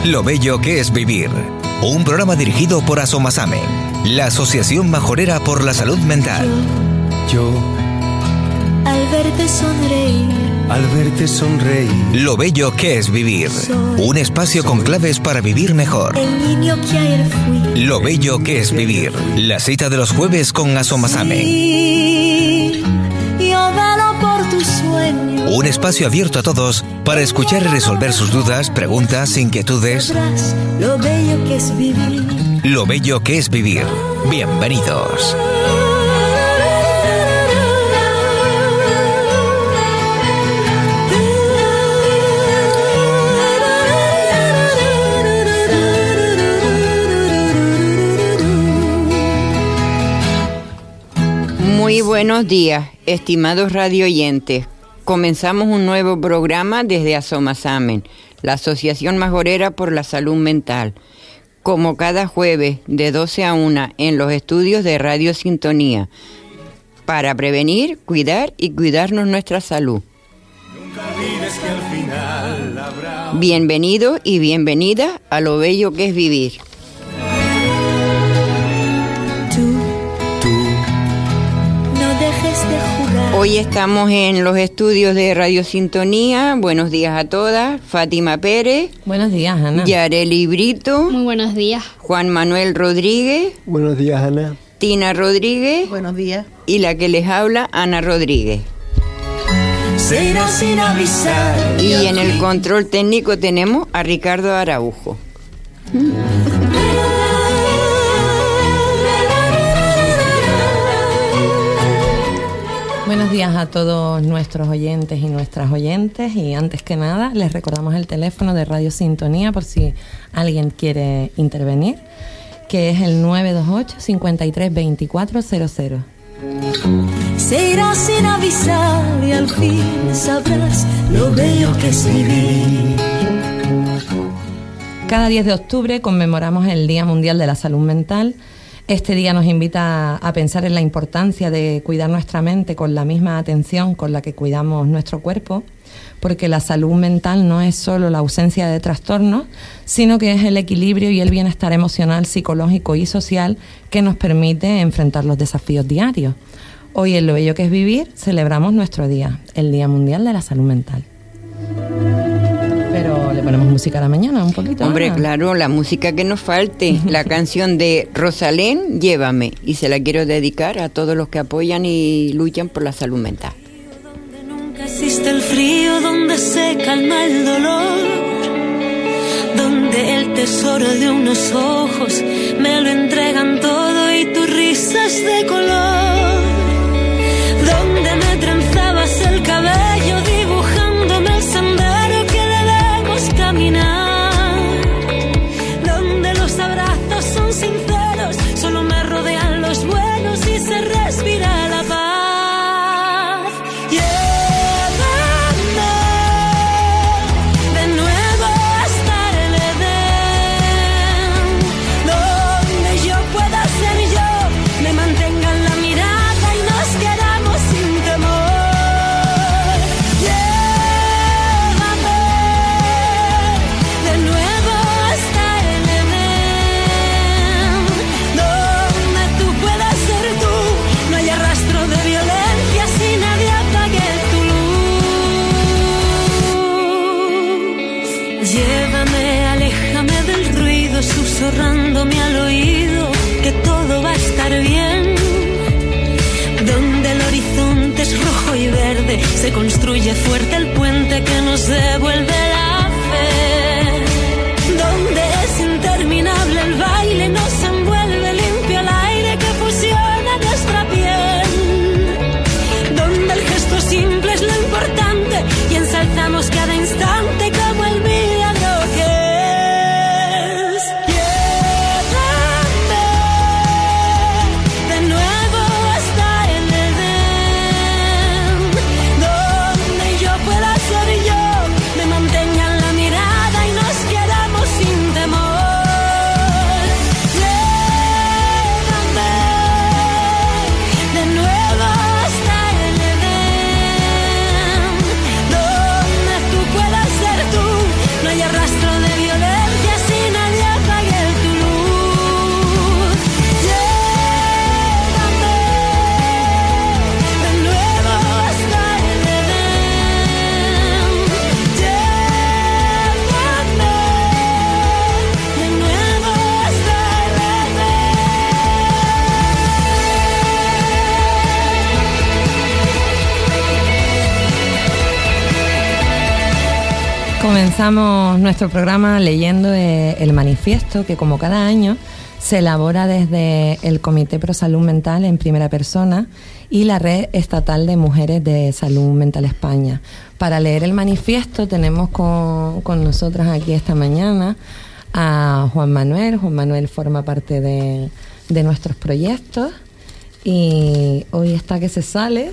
Lo bello que es vivir. Un programa dirigido por Asomasamen, la Asociación Majorera por la Salud Mental. Yo, al verte sonreír, Lo bello que es vivir. Un espacio con claves para vivir mejor. el niño que ayer fui. Lo bello que es vivir. La cita de los jueves con Asomasamen. Sí, yo velo por tus sueños. Un espacio abierto a todos para escuchar y resolver sus dudas, preguntas, inquietudes. Sabrás lo bello que es vivir. Lo bello que es vivir. Bienvenidos. Muy buenos días, estimados radio oyentes. Comenzamos un nuevo programa desde Asomasamen, la Asociación Majorera por la Salud Mental. Como cada jueves, de 12 a 1, en los estudios de Radio Sintonía, para prevenir, cuidar y cuidarnos nuestra salud. Bienvenido y bienvenida a lo bello que es vivir. Hoy estamos en los estudios de Radio Sintonía. Buenos días a todas. Fátima Pérez. Buenos días, Ana. Yareli Brito. Muy buenos días. Juan Manuel Rodríguez. buenos días, Ana. Tina Rodríguez. Buenos días. Y la que les habla, Ana Rodríguez. Será sin avisar. Y en el control técnico tenemos a Ricardo Araujo. Buenos días a todos nuestros oyentes y nuestras oyentes, y antes que nada les recordamos el teléfono de Radio Sintonía por si alguien quiere intervenir, que es el 928 53 24 00. Se irá sin avisar y al fin sabrás lo bello que es vivir. Cada 10 de octubre conmemoramos el Día Mundial de la Salud Mental. Este día nos invita a pensar en la importancia de cuidar nuestra mente con la misma atención con la que cuidamos nuestro cuerpo, porque la salud mental no es solo la ausencia de trastornos, sino que es el equilibrio y el bienestar emocional, psicológico y social que nos permite enfrentar los desafíos diarios. Hoy en Lo bello que es vivir celebramos nuestro día, el Día Mundial de la Salud Mental. Pero le ponemos música a la mañana un poquito. Hombre, Ana. claro, la música que nos falte, la canción de Rosalén, Llévame, y se la quiero dedicar a todos los que apoyan y luchan por la salud mental. Donde nunca existe el frío, donde se calma el dolor, donde el tesoro de unos ojos me lo entregan todo y tu risa es de color, donde me trenzabas el cabello dibujándome el sendero que debemos caminar, donde los abrazos son sinceros, solo me rodean los buenos y se respira la paz. Llévame de nuevo hasta el Edén, donde yo pueda ser yo, me mantengan la mirada y nos queramos sin temor. Llévame de nuevo hasta el Edén, donde tú puedas ser tú, no haya rastro de violencia si nadie apague tu luz. Llévame, aléjame del ruido, susurrándome al oído que todo va a estar bien, donde el horizonte es rojo y verde, se construye fuerte el puente que nos devuelve la fe, donde es interminable el baile, nos envuelve limpio el aire que fusiona nuestra piel, donde el gesto simple es lo importante y ensalzamos cada instante como el milagro que es. Llévame de nuevo hasta el Edén, donde yo pueda ser yo, me mantengan la mirada y nos queramos sin temor. Llévame de nuevo hasta el Edén, donde tú puedas ser tú, no haya rastro de violencia comenzamos nuestro programa leyendo el manifiesto que, como cada año, se elabora desde el Comité Pro Salud Mental en primera persona y la Red Estatal de Mujeres de Salud Mental España. Para leer el manifiesto tenemos con nosotras aquí esta mañana a Juan Manuel. Juan Manuel forma parte de nuestros proyectos y hoy está que se sale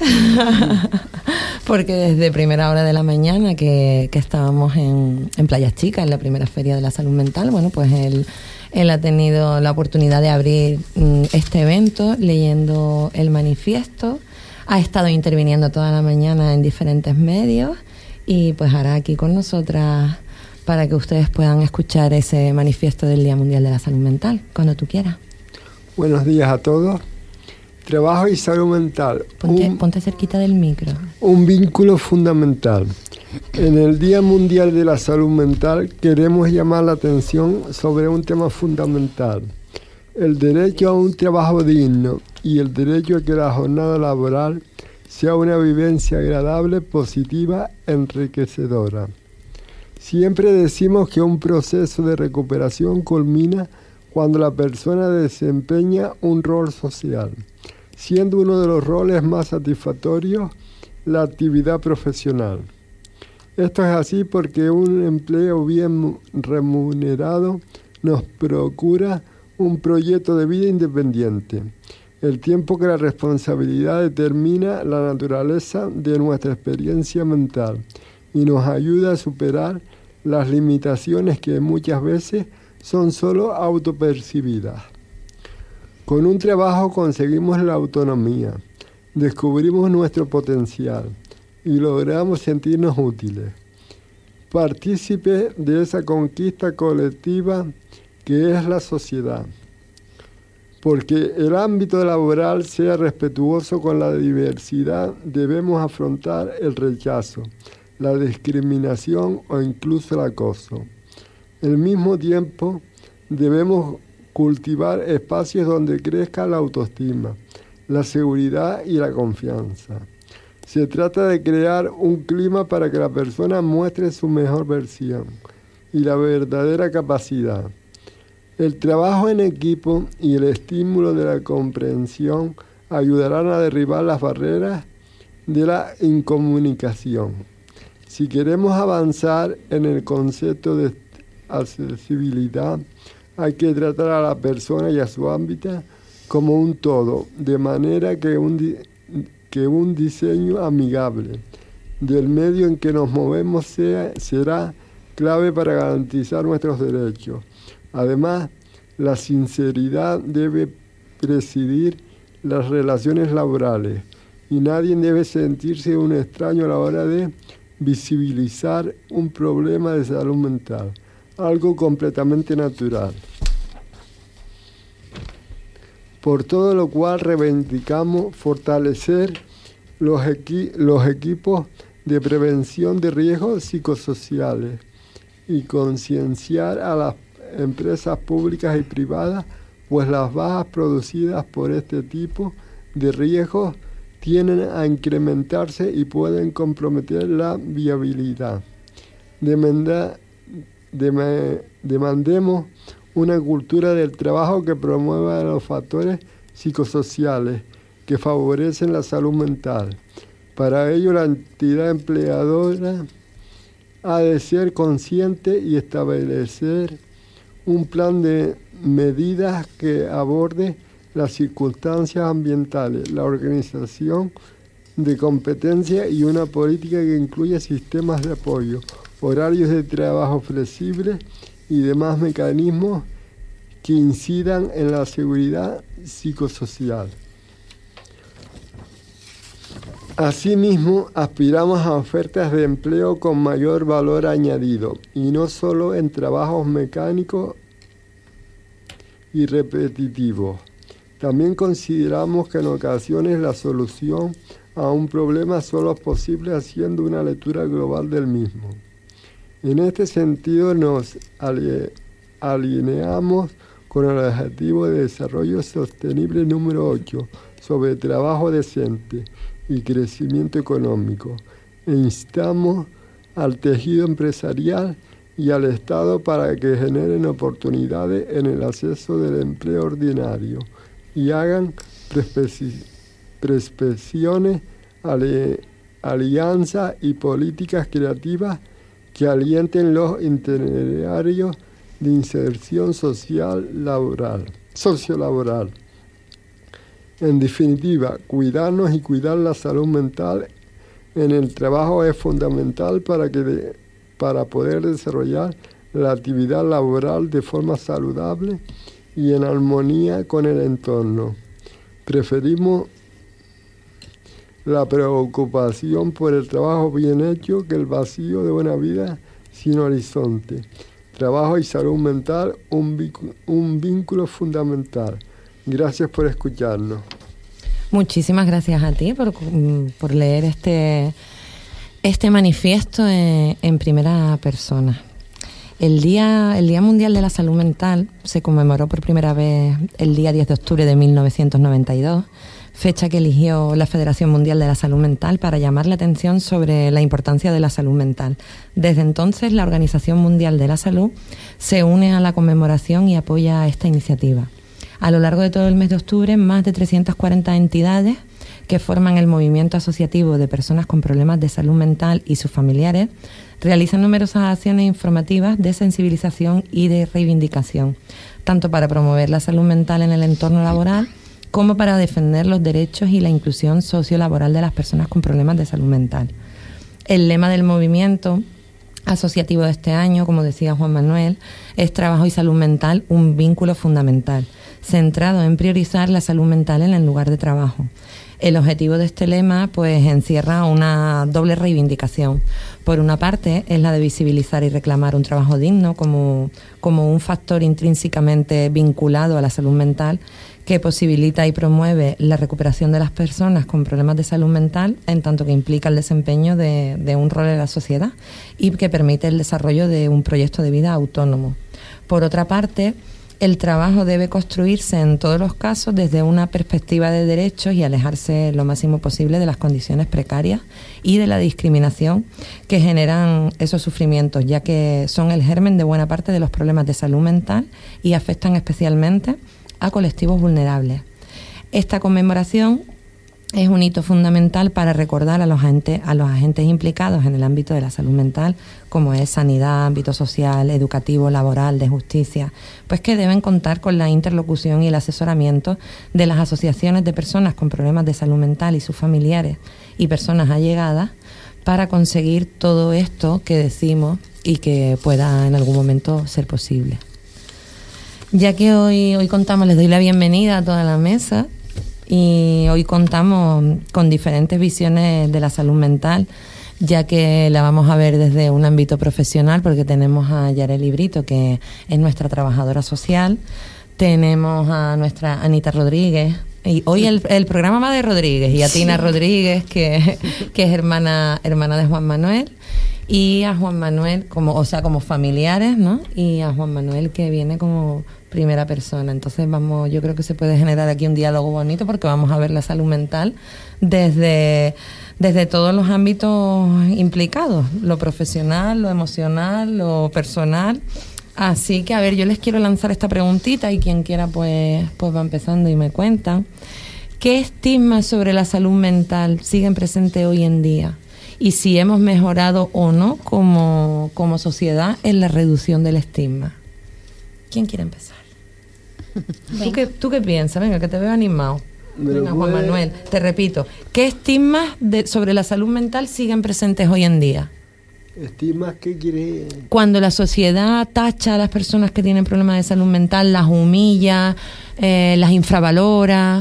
porque desde primera hora de la mañana que estábamos en Playas Chicas, en la primera feria de la salud mental, bueno, pues él ha tenido la oportunidad de abrir este evento leyendo el manifiesto, ha estado interviniendo toda la mañana en diferentes medios y pues hará aquí con nosotras para que ustedes puedan escuchar ese manifiesto del Día Mundial de la Salud Mental, cuando tú quieras. Buenos días a todos. Trabajo y salud mental. Ponte cerquita del micro. Un vínculo fundamental. En el Día Mundial de la Salud Mental queremos llamar la atención sobre un tema fundamental: el derecho a un trabajo digno y el derecho a que la jornada laboral sea una vivencia agradable, positiva, enriquecedora. Siempre decimos que un proceso de recuperación culmina cuando la persona desempeña un rol social, siendo uno de los roles más satisfactorios la actividad profesional. Esto es así porque un empleo bien remunerado nos procura un proyecto de vida independiente, el tiempo que la responsabilidad determina la naturaleza de nuestra experiencia mental y nos ayuda a superar las limitaciones que muchas veces son solo autopercibidas. Con un trabajo conseguimos la autonomía, descubrimos nuestro potencial y logramos sentirnos útiles, partícipes de esa conquista colectiva que es la sociedad. Porque el ámbito laboral sea respetuoso con la diversidad, debemos afrontar el rechazo, la discriminación o incluso el acoso. Al mismo tiempo, debemos cultivar espacios donde crezca la autoestima, la seguridad y la confianza. Se trata de crear un clima para que la persona muestre su mejor versión y la verdadera capacidad. El trabajo en equipo y el estímulo de la comprensión ayudarán a derribar las barreras de la incomunicación. Si queremos avanzar en el concepto de accesibilidad, hay que tratar a la persona y a su ámbito como un todo, de manera que un diseño amigable del medio en que nos movemos será clave para garantizar nuestros derechos. Además, la sinceridad debe presidir las relaciones laborales y nadie debe sentirse un extraño a la hora de visibilizar un problema de salud mental, algo completamente natural. Por todo lo cual reivindicamos fortalecer los equipos de prevención de riesgos psicosociales y concienciar a las empresas públicas y privadas, pues las bajas producidas por este tipo de riesgos tienden a incrementarse y pueden comprometer la viabilidad. Demandemos una cultura del trabajo que promueva los factores psicosociales que favorecen la salud mental. Para ello, la entidad empleadora ha de ser consciente y establecer un plan de medidas que aborde las circunstancias ambientales, la organización de competencia y una política que incluya sistemas de apoyo, horarios de trabajo flexibles y demás mecanismos que incidan en la seguridad psicosocial. Asimismo, aspiramos a ofertas de empleo con mayor valor añadido y no solo en trabajos mecánicos y repetitivos. También consideramos que en ocasiones la solución a un problema solo es posible haciendo una lectura global del mismo. En este sentido nos alineamos con el Objetivo de Desarrollo Sostenible número 8 sobre trabajo decente y crecimiento económico e instamos al tejido empresarial y al Estado para que generen oportunidades en el acceso del empleo ordinario y hagan prospecciones, alianzas y políticas creativas que alienten los itinerarios de inserción sociolaboral. En definitiva, cuidarnos y cuidar la salud mental en el trabajo es fundamental para poder desarrollar la actividad laboral de forma saludable y en armonía con el entorno. Preferimos la preocupación por el trabajo bien hecho que el vacío de una vida sin horizonte. Trabajo y salud mental, un vínculo fundamental. Gracias por escucharnos. Muchísimas gracias a ti por leer este manifiesto en primera persona. El Día Mundial de la Salud Mental se conmemoró por primera vez el día 10 de octubre de 1992, fecha que eligió la Federación Mundial de la Salud Mental para llamar la atención sobre la importancia de la salud mental. Desde entonces, la Organización Mundial de la Salud se une a la conmemoración y apoya esta iniciativa. A lo largo de todo el mes de octubre, más de 340 entidades que forman el movimiento asociativo de personas con problemas de salud mental y sus familiares realizan numerosas acciones informativas de sensibilización y de reivindicación, tanto para promover la salud mental en el entorno laboral como para defender los derechos y la inclusión sociolaboral de las personas con problemas de salud mental. El lema del movimiento asociativo de este año, como decía Juan Manuel, es Trabajo y Salud Mental, un vínculo fundamental, centrado en priorizar la salud mental en el lugar de trabajo. El objetivo de este lema pues encierra una doble reivindicación. Por una parte es la de visibilizar y reclamar un trabajo digno como un factor intrínsecamente vinculado a la salud mental que posibilita y promueve la recuperación de las personas con problemas de salud mental, en tanto que implica el desempeño de un rol en la sociedad y que permite el desarrollo de un proyecto de vida autónomo. Por otra parte, el trabajo debe construirse en todos los casos desde una perspectiva de derechos y alejarse lo máximo posible de las condiciones precarias y de la discriminación que generan esos sufrimientos, ya que son el germen de buena parte de los problemas de salud mental y afectan especialmente a colectivos vulnerables. Esta conmemoración es un hito fundamental para recordar a los agentes implicados en el ámbito de la salud mental, como es sanidad, ámbito social, educativo, laboral, de justicia, pues que deben contar con la interlocución y el asesoramiento de las asociaciones de personas con problemas de salud mental y sus familiares y personas allegadas para conseguir todo esto que decimos y que pueda en algún momento ser posible. Ya que hoy contamos, les doy la bienvenida a toda la mesa. Y hoy contamos con diferentes visiones de la salud mental, ya que la vamos a ver desde un ámbito profesional, porque tenemos a Yareli Brito, que es nuestra trabajadora social, tenemos a nuestra Anita Rodríguez, y hoy el programa va de Rodríguez, y a Tina Rodríguez, que es hermana de Juan Manuel, y a Juan Manuel como familiares, ¿no? Y a Juan Manuel, que viene como primera persona. Entonces yo creo que se puede generar aquí un diálogo bonito, porque vamos a ver la salud mental desde todos los ámbitos implicados, lo profesional, lo emocional, lo personal. Así que, a ver, yo les quiero lanzar esta preguntita y quien quiera pues va empezando y me cuentan. ¿Qué estigmas sobre la salud mental siguen presentes hoy en día? Y si hemos mejorado o no como sociedad en la reducción del estigma. ¿Quién quiere empezar? ¿Tú qué piensas? Venga, que te veo animado. Venga, Juan Manuel, te repito. ¿Qué estigmas sobre la salud mental siguen presentes hoy en día? ¿Estigmas qué quiere? Cuando la sociedad tacha a las personas que tienen problemas de salud mental, las humilla, las infravalora.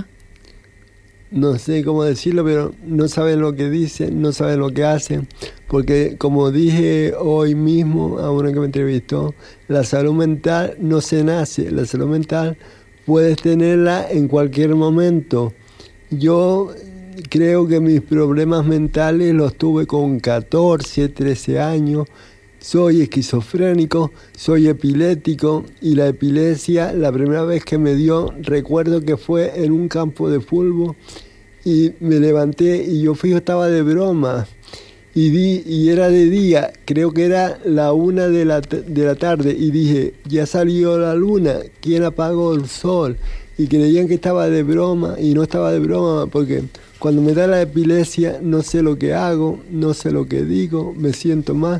No sé cómo decirlo, pero no saben lo que dicen, no saben lo que hacen, porque como dije hoy mismo a uno que me entrevistó, la salud mental no se nace, la salud mental puedes tenerla en cualquier momento. Yo creo que mis problemas mentales los tuve con 14, 13 años, soy esquizofrénico, soy epiléptico, y la epilepsia, la primera vez que me dio, recuerdo que fue en un campo de fútbol, y me levanté y yo estaba de broma, y era de día, creo que era la 1 de la tarde, y dije, ya salió la luna, ¿quién apagó el sol? Y creían que estaba de broma, y no estaba de broma, porque cuando me da la epilepsia no sé lo que hago, no sé lo que digo, me siento mal.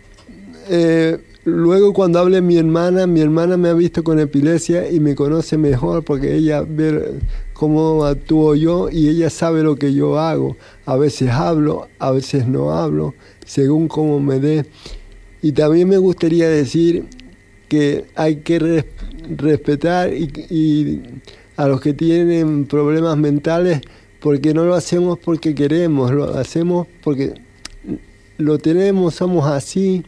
Luego cuando hable mi hermana me ha visto con epilepsia y me conoce mejor, porque ella ve cómo actúo yo y ella sabe lo que yo hago. A veces hablo, a veces no hablo, según cómo me dé. Y también me gustaría decir que hay que respetar y a los que tienen problemas mentales, porque no lo hacemos porque queremos, lo hacemos porque lo tenemos, somos así.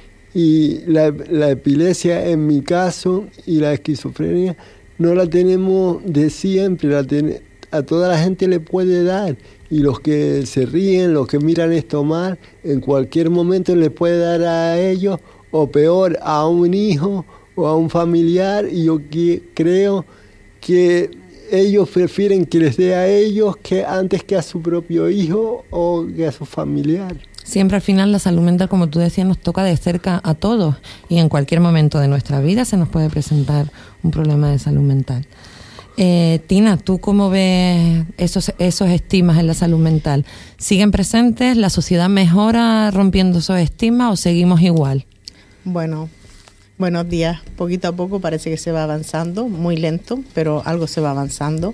Y la epilepsia en mi caso y la esquizofrenia no la tenemos de siempre, a toda la gente le puede dar. Y los que se ríen, los que miran esto mal, en cualquier momento les puede dar a ellos, o peor, a un hijo o a un familiar. Y yo creo que ellos prefieren que les dé a ellos que antes que a su propio hijo o que a su familiar. Siempre al final la salud mental, como tú decías, nos toca de cerca a todos, y en cualquier momento de nuestra vida se nos puede presentar un problema de salud mental. Tina, ¿tú cómo ves esos estigmas en la salud mental? ¿Siguen presentes? ¿La sociedad mejora rompiendo esos estigmas o seguimos igual? Bueno, buenos días. Poquito a poco parece que se va avanzando, muy lento, pero algo se va avanzando.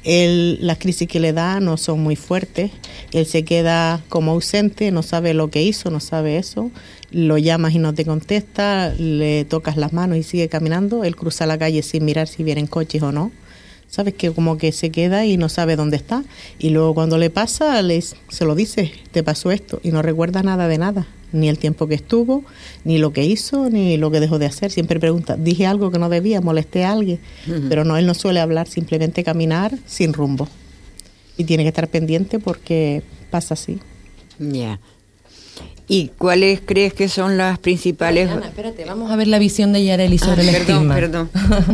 Las crisis que le da no son muy fuertes. Él se queda como ausente, no sabe lo que hizo, no sabe eso. Lo llamas y no te contesta, le tocas las manos y sigue caminando. Él cruza la calle sin mirar si vienen coches o no. Sabes que como que se queda y no sabe dónde está. Y luego cuando le pasa, se lo dice, te pasó esto, y no recuerda nada de nada. Ni el tiempo que estuvo, ni lo que hizo, ni lo que dejó de hacer. Siempre pregunta, dije algo que no debía, molesté a alguien. Pero no, él no suele hablar, simplemente caminar sin rumbo. Y tiene que estar pendiente porque pasa así. Ya. ¿Y cuáles crees que son las principales...? Ana, espérate, vamos a ver la visión de Yareli sobre el estigma. Perdón.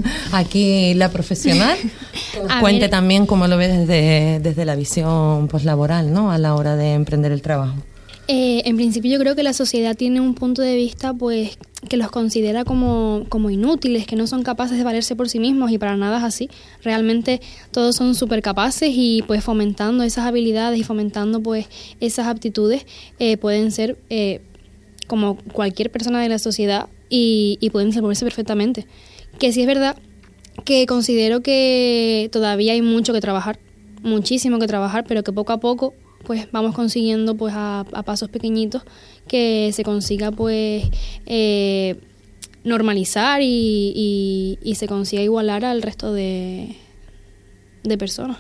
Aquí la profesional, que nos cuente también cómo lo ve desde la visión laboral, ¿no?, a la hora de emprender el trabajo. En principio yo creo que la sociedad tiene un punto de vista pues que los considera como inútiles, que no son capaces de valerse por sí mismos, y para nada es así. Realmente todos son súper capaces, y pues fomentando esas habilidades y fomentando pues esas aptitudes pueden ser como cualquier persona de la sociedad y pueden desenvolverse perfectamente. Que sí es verdad que considero que todavía hay mucho que trabajar, muchísimo que trabajar, pero que poco a poco pues vamos consiguiendo pues a pasos pequeñitos que se consiga pues normalizar y se consiga igualar al resto de personas.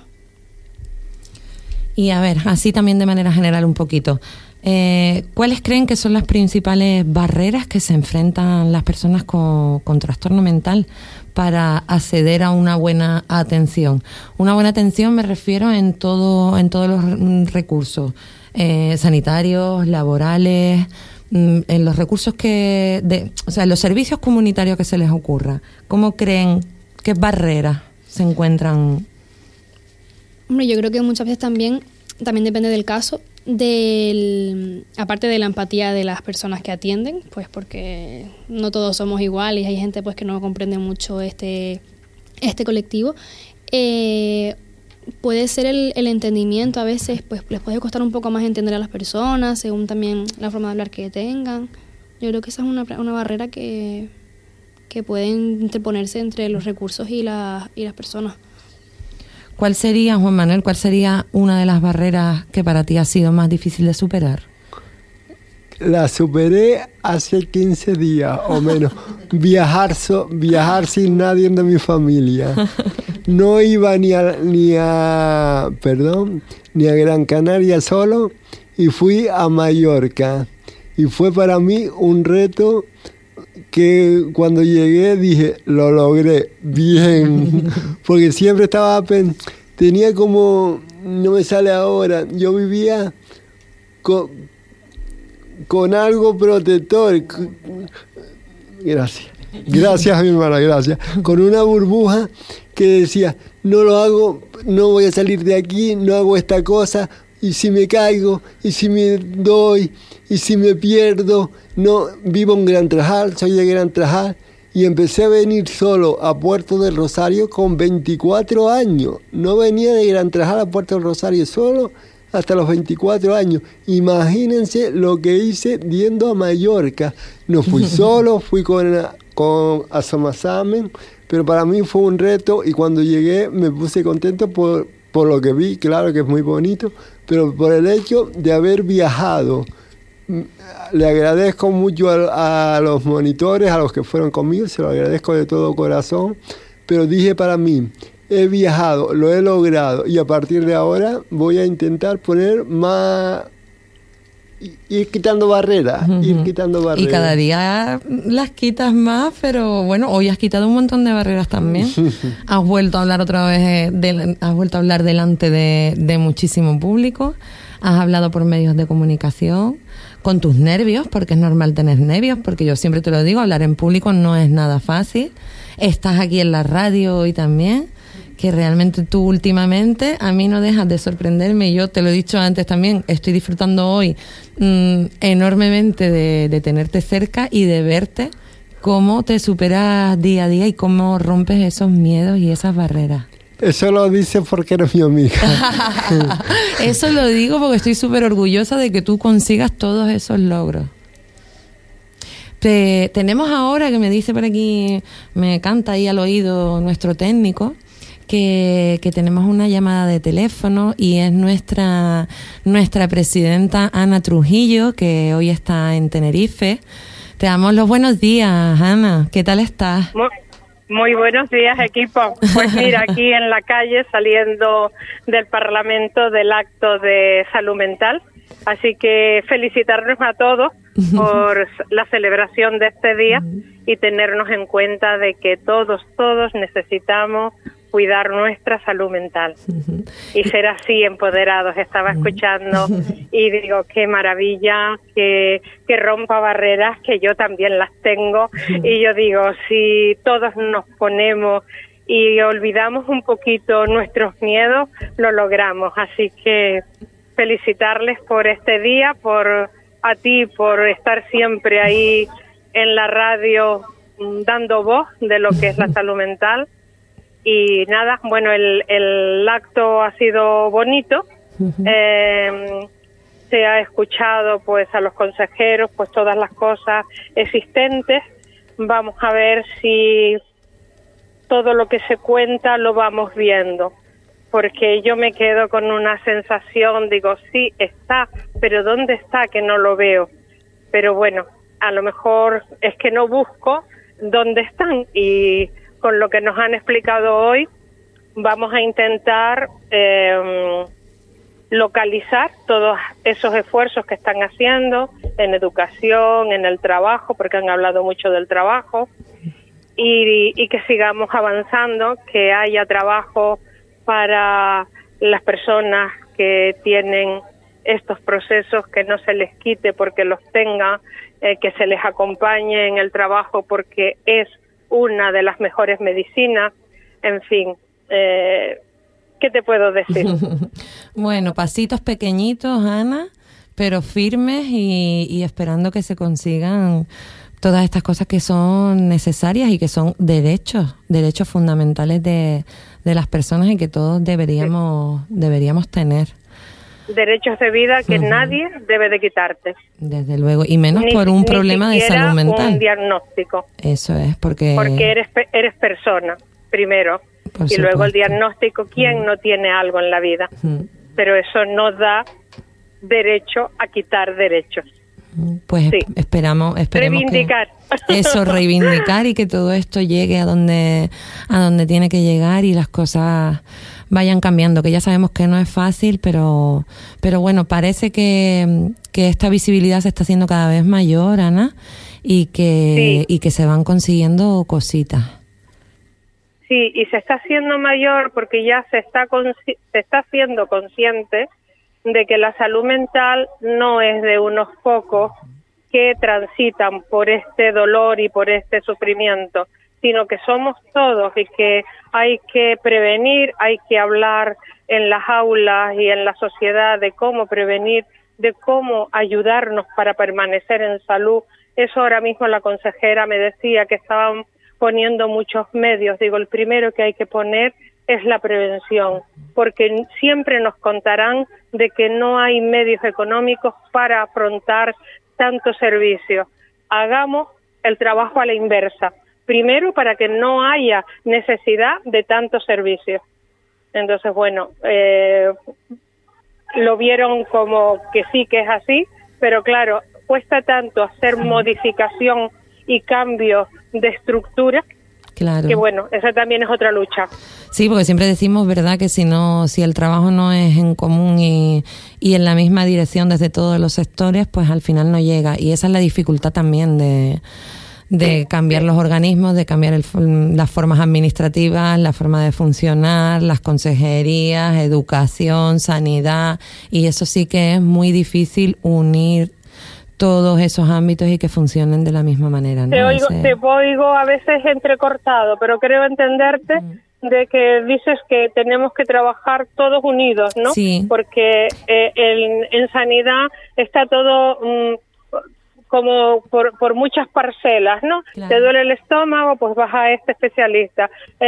Y a ver, así también de manera general un poquito, ¿cuáles creen que son las principales barreras que se enfrentan las personas con trastorno mental para acceder a una buena atención? Una buena atención me refiero en todos los recursos sanitarios, laborales, en los recursos en los servicios comunitarios que se les ocurra. ¿Cómo creen qué barreras se encuentran? Hombre, yo creo que muchas veces también depende del caso, aparte de la empatía de las personas que atienden, pues porque no todos somos iguales, hay gente pues que no comprende mucho este colectivo. Puede ser el entendimiento, a veces pues les puede costar un poco más entender a las personas, según también la forma de hablar que tengan. Yo creo que esa es una barrera que pueden interponerse entre los recursos y las personas. ¿Cuál sería, Juan Manuel, una de las barreras que para ti ha sido más difícil de superar? La superé hace 15 días o menos. Viajar sin nadie de mi familia. No iba ni a Gran Canaria solo, y fui a Mallorca. Y fue para mí un reto que cuando llegué dije, lo logré bien, porque siempre tenía como, no me sale ahora, yo vivía con algo protector. Gracias mi hermana, gracias. Con una burbuja que decía, no lo hago, no voy a salir de aquí, no hago esta cosa, y si me caigo, y si me doy, y si me pierdo. No, vivo en Gran Trajal, soy de Gran Trajal, y empecé a venir solo a Puerto del Rosario con 24 años. No venía de Gran Trajal a Puerto del Rosario solo hasta los 24 años. Imagínense lo que hice yendo a Mallorca. No fui solo, fui con Asomasamen, pero para mí fue un reto, y cuando llegué me puse contento por lo que vi, claro que es muy bonito, pero por el hecho de haber viajado. Le agradezco mucho a los monitores, a los que fueron conmigo, se lo agradezco de todo corazón, pero dije para mí, he viajado, lo he logrado, y a partir de ahora voy a intentar poner más, ir quitando barreras, Y cada día las quitas más, pero bueno, hoy has quitado un montón de barreras también. Has vuelto a hablar otra vez, has vuelto a hablar delante de muchísimo público, has hablado por medios de comunicación, con tus nervios, porque es normal tener nervios, porque yo siempre te lo digo, hablar en público no es nada fácil. Estás aquí en la radio hoy también, que realmente tú últimamente a mí no dejas de sorprenderme, y yo te lo he dicho antes también, estoy disfrutando hoy enormemente de tenerte cerca y de verte cómo te superas día a día y cómo rompes esos miedos y esas barreras. Eso lo dices porque eres mi amiga. Eso lo digo porque estoy súper orgullosa de que tú consigas todos esos logros. Tenemos ahora, que me dice por aquí, me canta ahí al oído nuestro técnico, que tenemos una llamada de teléfono, y es nuestra presidenta Ana Trujillo, que hoy está en Tenerife. Te damos los buenos días, Ana. ¿Qué tal estás? Muy buenos días, equipo. Pues mira, aquí en la calle, saliendo del Parlamento del acto de salud mental. Así que felicitarnos a todos por la celebración de este día y tenernos en cuenta de que todos necesitamos cuidar nuestra salud mental y ser así empoderados. Estaba escuchando y digo, qué maravilla, que rompa barreras, que yo también las tengo, y yo digo, si todos nos ponemos y olvidamos un poquito nuestros miedos, lo logramos. Así que felicitarles por este día, a ti por estar siempre ahí en la radio dando voz de lo que es la salud mental. Y nada, bueno, el acto ha sido bonito. Se ha escuchado pues a los consejeros, pues todas las cosas existentes. Vamos a ver si todo lo que se cuenta lo vamos viendo, porque yo me quedo con una sensación, digo, sí está, pero ¿dónde está que no lo veo? Pero bueno, a lo mejor es que no busco dónde están, y con lo que nos han explicado hoy vamos a intentar localizar todos esos esfuerzos que están haciendo en educación, en el trabajo, porque han hablado mucho del trabajo, y que sigamos avanzando, que haya trabajo para las personas que tienen estos procesos, que no se les quite porque los tenga, que se les acompañe en el trabajo porque es una de las mejores medicinas. En fin, ¿qué te puedo decir? Bueno, pasitos pequeñitos, Ana, pero firmes y esperando que se consigan todas estas cosas que son necesarias y que son derechos fundamentales de las personas, y que todos deberíamos tener. Derechos de vida que nadie debe de quitarte. Desde luego, y menos por un problema de salud mental. Un diagnóstico. Eso es, porque eres persona, primero, y luego el diagnóstico. ¿Quién no tiene algo en la vida? Pero eso no da derecho a quitar derechos. Pues sí. Esperamos reivindicar. Reivindicar, y que todo esto llegue a donde tiene que llegar, y las cosas vayan cambiando, que ya sabemos que no es fácil, pero bueno, parece que esta visibilidad se está haciendo cada vez mayor, Ana, y que se van consiguiendo cositas. Sí, y se está haciendo mayor porque ya se está haciendo consciente de que la salud mental no es de unos pocos que transitan por este dolor y por este sufrimiento, sino que somos todos y que hay que prevenir, hay que hablar en las aulas y en la sociedad de cómo prevenir, de cómo ayudarnos para permanecer en salud. Eso ahora mismo la consejera me decía que estaban poniendo muchos medios. Digo, el primero que hay que poner es la prevención, porque siempre nos contarán de que no hay medios económicos para afrontar tantos servicios. Hagamos el trabajo a la inversa. Primero, para que no haya necesidad de tantos servicios. Entonces, bueno, lo vieron como que sí, que es así, pero claro, cuesta tanto hacer modificación y cambio de estructura, claro, que bueno, esa también es otra lucha. Sí, porque siempre decimos, ¿verdad?, que si el trabajo no es en común y en la misma dirección desde todos los sectores, pues al final no llega. Y esa es la dificultad también de cambiar los organismos, de cambiar las formas administrativas, la forma de funcionar, las consejerías, educación, sanidad, y eso sí que es muy difícil unir todos esos ámbitos y que funcionen de la misma manera, ¿no? Te oigo a veces entrecortado, pero creo entenderte de que dices que tenemos que trabajar todos unidos, ¿no? Sí. Porque en sanidad está todo como por muchas parcelas, ¿no? Claro. Te duele el estómago, pues vas a este especialista.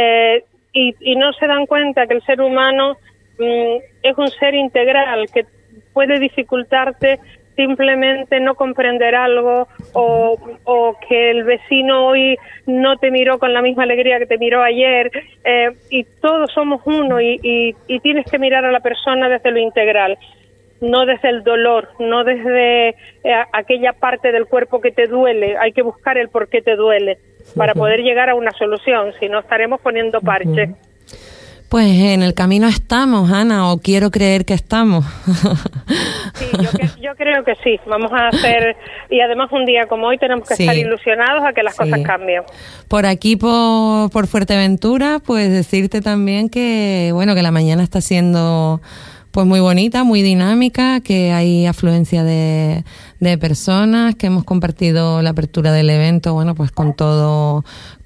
Y no se dan cuenta que el ser humano es un ser integral, que puede dificultarte simplemente no comprender algo o que el vecino hoy no te miró con la misma alegría que te miró ayer, y todos somos uno y tienes que mirar a la persona desde lo integral, no desde el dolor, no desde aquella parte del cuerpo que te duele. Hay que buscar el por qué te duele para poder llegar a una solución, si no estaremos poniendo parches. Pues en el camino estamos, Ana, o quiero creer que estamos. Sí, yo creo que sí. Vamos a hacer, y además un día como hoy tenemos que estar ilusionados a que las cosas cambien. Por aquí, por Fuerteventura, pues decirte también que, bueno, que la mañana está siendo pues muy bonita, muy dinámica, que hay afluencia de personas, que hemos compartido la apertura del evento, bueno, pues con todos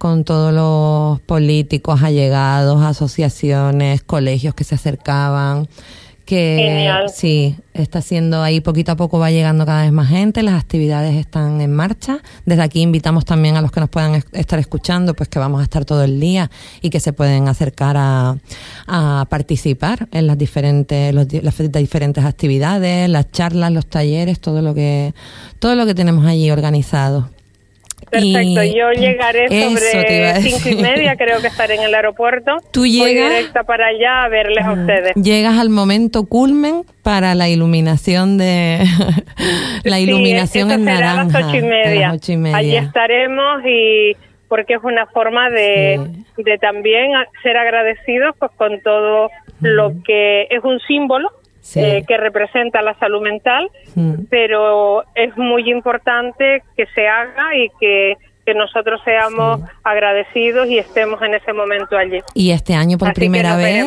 los políticos, allegados, asociaciones, colegios que se acercaban, que genial. Sí, está siendo ahí, poquito a poco va llegando cada vez más gente, las actividades están en marcha. Desde aquí invitamos también a los que nos puedan estar escuchando, pues que vamos a estar todo el día y que se pueden acercar a participar en las diferentes actividades, las charlas, los talleres, todo lo que tenemos allí organizado. Perfecto, yo llegaré sobre 5:30, creo que estaré en el aeropuerto. Tú llegas, voy directa para allá a verles a ustedes. Llegas al momento culmen para la iluminación en naranja. A las 8:30. Allí estaremos, y porque es una forma de también ser agradecidos pues con todo lo que es un símbolo. Sí. Que representa la salud mental, pero es muy importante que se haga y que nosotros seamos agradecidos y estemos en ese momento allí. Y este año por primera vez,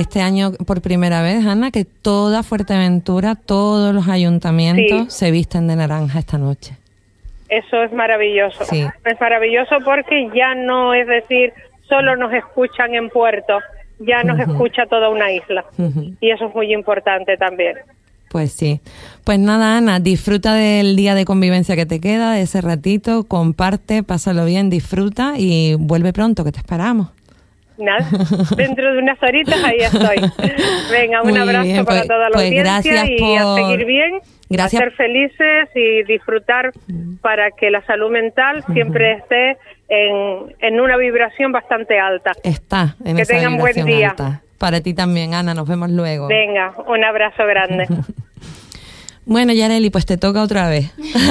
Ana, que toda Fuerteventura, todos los ayuntamientos se visten de naranja esta noche. Eso es maravilloso. Sí. Es maravilloso porque ya no es decir, solo nos escuchan en Puerto, ya nos escucha toda una isla. Y eso es muy importante también. Pues sí. Pues nada, Ana, disfruta del día de convivencia que te queda, de ese ratito, comparte, pásalo bien, disfruta y vuelve pronto, que te esperamos. Nada, dentro de unas horitas ahí estoy. Venga, un abrazo para toda la audiencia y a seguir bien, a ser felices y disfrutar para que la salud mental siempre esté en una vibración bastante alta. Está en que esa tengan vibración buen día. Alta. Para ti también, Ana, nos vemos luego. Venga, un abrazo grande. Bueno, Yareli, pues te toca otra vez.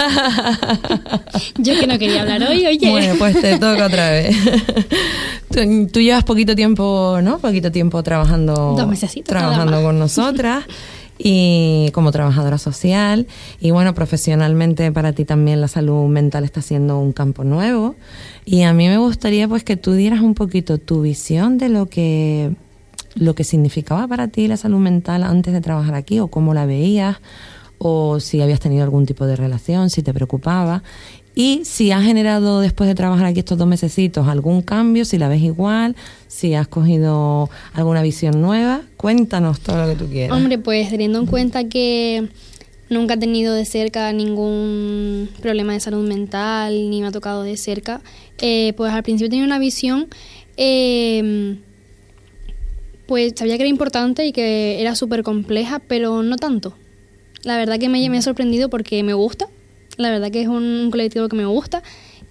Yo que no quería hablar hoy, oye. Bueno, pues te toca otra vez. Tú llevas poquito tiempo, ¿no? Poquito tiempo trabajando. 2 mesecitos. Trabajando con nosotras y como trabajadora social. Y bueno, profesionalmente para ti también la salud mental está siendo un campo nuevo. Y a mí me gustaría pues que tú dieras un poquito tu visión de lo que significaba para ti la salud mental antes de trabajar aquí, o cómo la veías, o si habías tenido algún tipo de relación, si te preocupaba, Y si has generado después de trabajar aquí estos 2 mesecitos algún cambio, si la ves igual, si has cogido alguna visión nueva, cuéntanos todo lo que tú quieras. Hombre, pues teniendo en cuenta que nunca he tenido de cerca ningún problema de salud mental, ni me ha tocado de cerca, pues al principio tenía una visión, pues sabía que era importante y que era súper compleja, pero no tanto. La verdad que me ha sorprendido porque me gusta. La verdad que es un colectivo que me gusta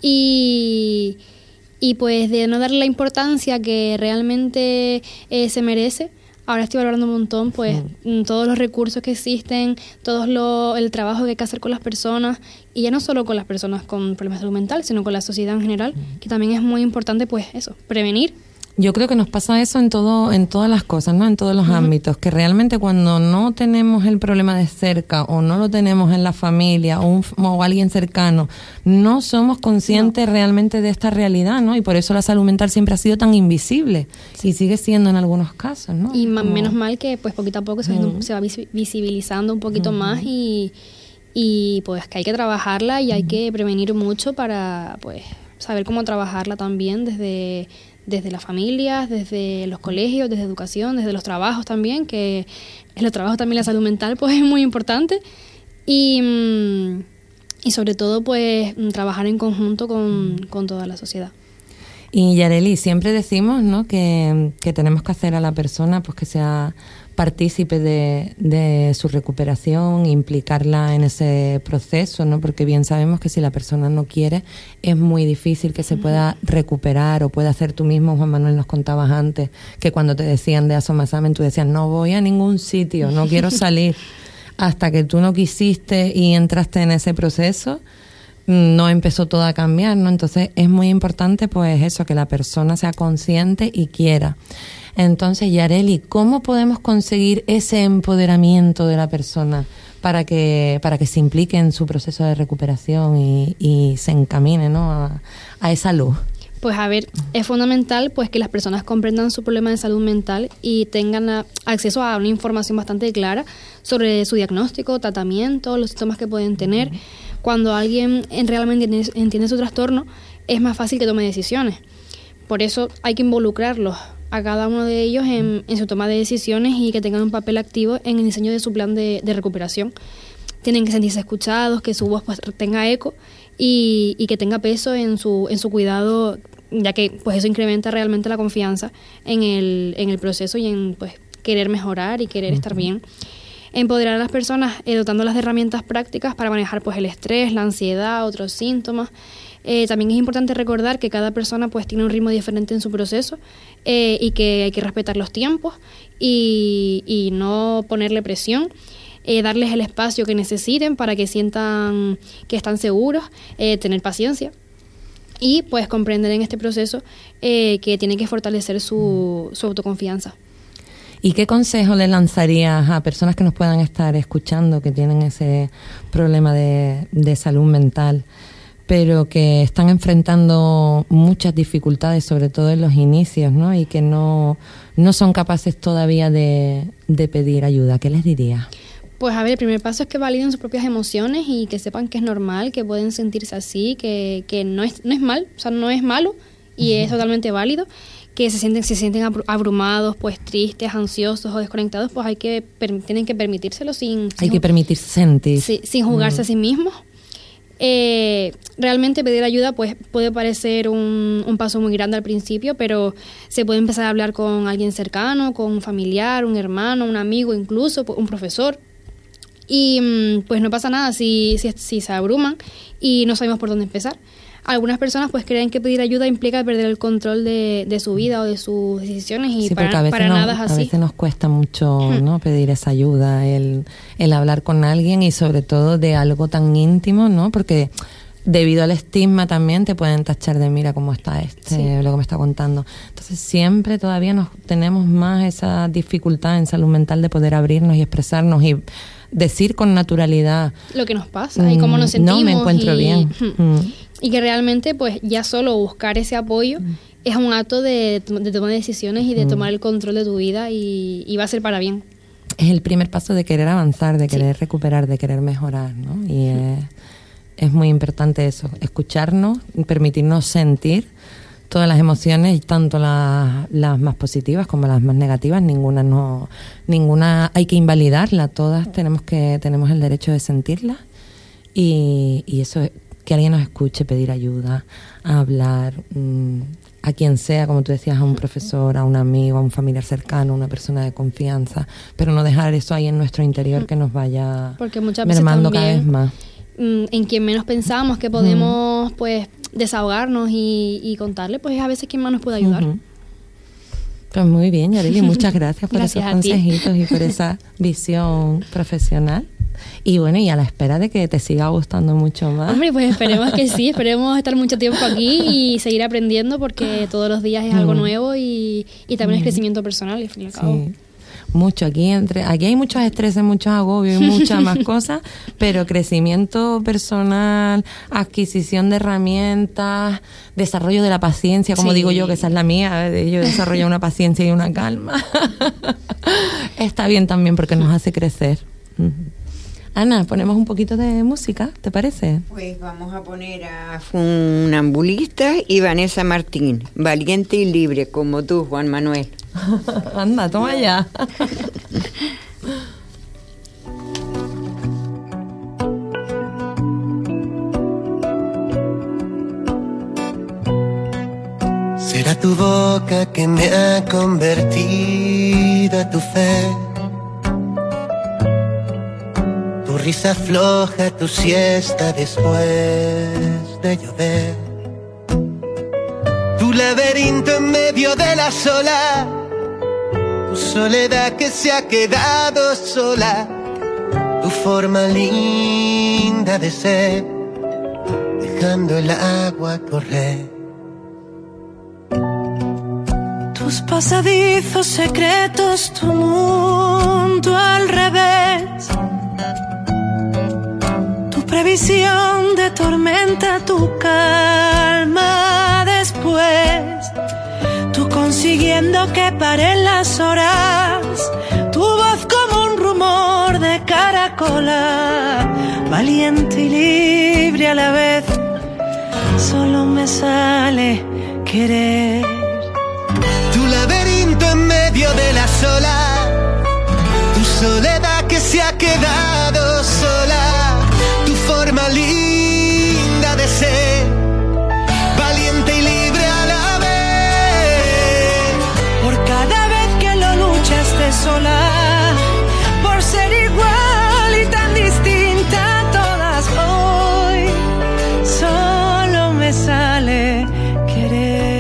y pues de no darle la importancia que realmente se merece, ahora estoy valorando un montón pues todos los recursos que existen, el trabajo que hay que hacer con las personas, y ya no solo con las personas con problemas de salud mental, sino con la sociedad en general, que también es muy importante pues eso, prevenir. Yo creo que nos pasa eso en todas las cosas, ¿no? En todos los ámbitos, que realmente cuando no tenemos el problema de cerca o no lo tenemos en la familia o alguien cercano, no somos conscientes realmente de esta realidad, ¿no? Y por eso la salud mental siempre ha sido tan invisible y sigue siendo en algunos casos, ¿no? Y menos mal que pues poquito a poco se va visibilizando un poquito más y pues que hay que trabajarla y hay que prevenir mucho para pues saber cómo trabajarla también desde las familias, desde los colegios, desde educación, desde los trabajos también, que en los trabajos también la salud mental pues es muy importante, y sobre todo pues trabajar en conjunto con toda la sociedad. Y Yareli, siempre decimos, ¿no?, que tenemos que hacer a la persona pues que sea partícipe de su recuperación, implicarla en ese proceso, ¿no? Porque bien sabemos que si la persona no quiere, es muy difícil que se pueda recuperar o pueda hacer tú mismo. Juan Manuel, nos contabas antes que cuando te decían de Asomasamen, tú decías, no voy a ningún sitio, no quiero salir. Hasta que tú no quisiste y entraste en ese proceso, no empezó todo a cambiar, ¿no? Entonces es muy importante pues eso, que la persona sea consciente y quiera. Entonces, Yareli, ¿cómo podemos conseguir ese empoderamiento de la persona para que se implique en su proceso de recuperación y se encamine, ¿no?, a esa luz? Pues a ver, es fundamental pues que las personas comprendan su problema de salud mental y tengan acceso a una información bastante clara sobre su diagnóstico, tratamiento, los síntomas que pueden tener. Cuando alguien realmente entiende su trastorno, es más fácil que tome decisiones. Por eso hay que involucrarlos a cada uno de ellos en su toma de decisiones y que tengan un papel activo en el diseño de su plan de recuperación. Tienen que sentirse escuchados, que su voz pues tenga eco y que tenga peso en su cuidado, ya que pues eso incrementa realmente la confianza en el proceso y en pues querer mejorar y querer estar bien. Empoderar a las personas dotándolas de herramientas prácticas para manejar pues el estrés, la ansiedad, otros síntomas. También es importante recordar que cada persona pues tiene un ritmo diferente en su proceso y que hay que respetar los tiempos y no ponerle presión, darles el espacio que necesiten para que sientan que están seguros, tener paciencia y pues comprender en este proceso que tienen que fortalecer su autoconfianza. ¿Y qué consejo le lanzarías a personas que nos puedan estar escuchando, que tienen ese problema de salud mental, pero que están enfrentando muchas dificultades, sobre todo en los inicios, ¿no?, y que no son capaces todavía de pedir ayuda? ¿Qué les dirías? Pues a ver, el primer paso es que validen sus propias emociones y que sepan que es normal, que pueden sentirse así, que no es mal, o sea, no es malo y es totalmente válido. Que se sienten abrumados, pues tristes, ansiosos o desconectados, pues tienen que permitírselo hay que permitirse sentir. Sin juzgarse a sí mismos. Realmente pedir ayuda pues puede parecer un paso muy grande al principio, pero se puede empezar a hablar con alguien cercano, con un familiar, un hermano, un amigo, incluso un profesor. Y pues no pasa nada si se abruman y no sabemos por dónde empezar. Algunas personas pues creen que pedir ayuda implica perder el control de su vida o de sus decisiones y sí, para nada es así. A veces nos cuesta mucho ¿no?, pedir esa ayuda, el hablar con alguien y sobre todo de algo tan íntimo, ¿no? Porque debido al estigma también te pueden tachar de mira cómo está lo que me está contando. Entonces siempre todavía tenemos más esa dificultad en salud mental de poder abrirnos y expresarnos y decir con naturalidad lo que nos pasa y cómo nos sentimos. No me encuentro bien. Y que realmente pues ya solo buscar ese apoyo es un acto de tomar decisiones y de tomar el control de tu vida y va a ser para bien. Es el primer paso de querer avanzar, de querer recuperar, de querer mejorar, ¿no? Y es muy importante eso, escucharnos, permitirnos sentir todas las emociones, tanto las más positivas como las más negativas. Ninguna hay que invalidarla, todas tenemos el derecho de sentirlas, y eso, que alguien nos escuche, pedir ayuda, hablar, a quien sea, como tú decías, a un profesor, a un amigo, a un familiar cercano, a una persona de confianza, pero no dejar eso ahí en nuestro interior que nos vaya mermando cada vez más. En quien menos pensamos que podemos pues desahogarnos y contarle, pues a veces quien más nos puede ayudar. Pues muy bien, Yareli, muchas gracias por esos consejitos y por esa visión profesional. Y bueno, y a la espera de que te siga gustando mucho más. Hombre, pues esperemos que sí, esperemos estar mucho tiempo aquí y seguir aprendiendo, porque todos los días es algo nuevo y también es crecimiento personal, y al fin y al cabo. Sí. Mucho, aquí hay muchos estreses, muchos agobios y muchas más cosas, pero crecimiento personal, adquisición de herramientas, desarrollo de la paciencia, como digo yo, que esa es la mía, yo desarrollo una paciencia y una calma. Está bien también porque nos hace crecer. Ana, ponemos un poquito de música, ¿te parece? Pues vamos a poner a Funambulista y Vanessa Martín, Valiente y Libre, como tú, Juan Manuel. Anda, toma ya. Será tu boca que me ha convertido a tu fe, tu risa floja, tu siesta después de llover, tu laberinto en medio de la sola, tu soledad que se ha quedado sola, tu forma linda de ser, dejando el agua correr. Tus pasadizos secretos, tu mundo al revés, tu previsión de tormenta, tu calma después, tú consiguiendo que paren las horas, tu voz como un rumor de caracola, valiente y libre a la vez, solo me sale querer. Tu laberinto en medio de la sola, tu soledad que se ha quedado sola, tu forma linda de ser, valiente y libre a la vez. Por cada vez que lo luchaste sola, por ser igual y tan distinta a todas, hoy solo me sale querer.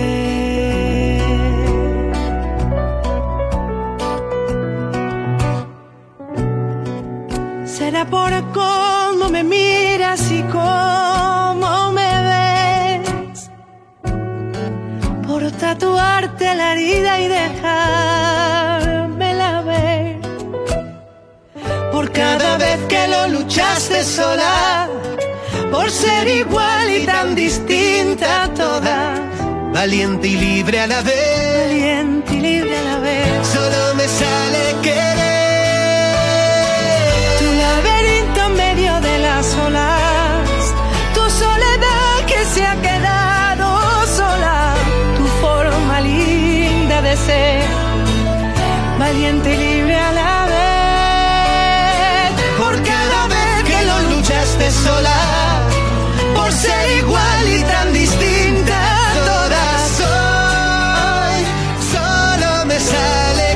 Será por cómo me miras y cómo me ves, por tatuarte la herida y dejármela ver, por cada vez que lo luchaste sola, por ser igual y tan distinta a todas, valiente y libre a la vez, valiente y libre a la vez, solo me sale querer. Medio de las olas, tu soledad que se ha quedado sola, tu forma linda de ser, valiente y libre a la vez. Por cada vez que lo luchaste sola, por ser igual y tan distinta a todas, hoy solo me sale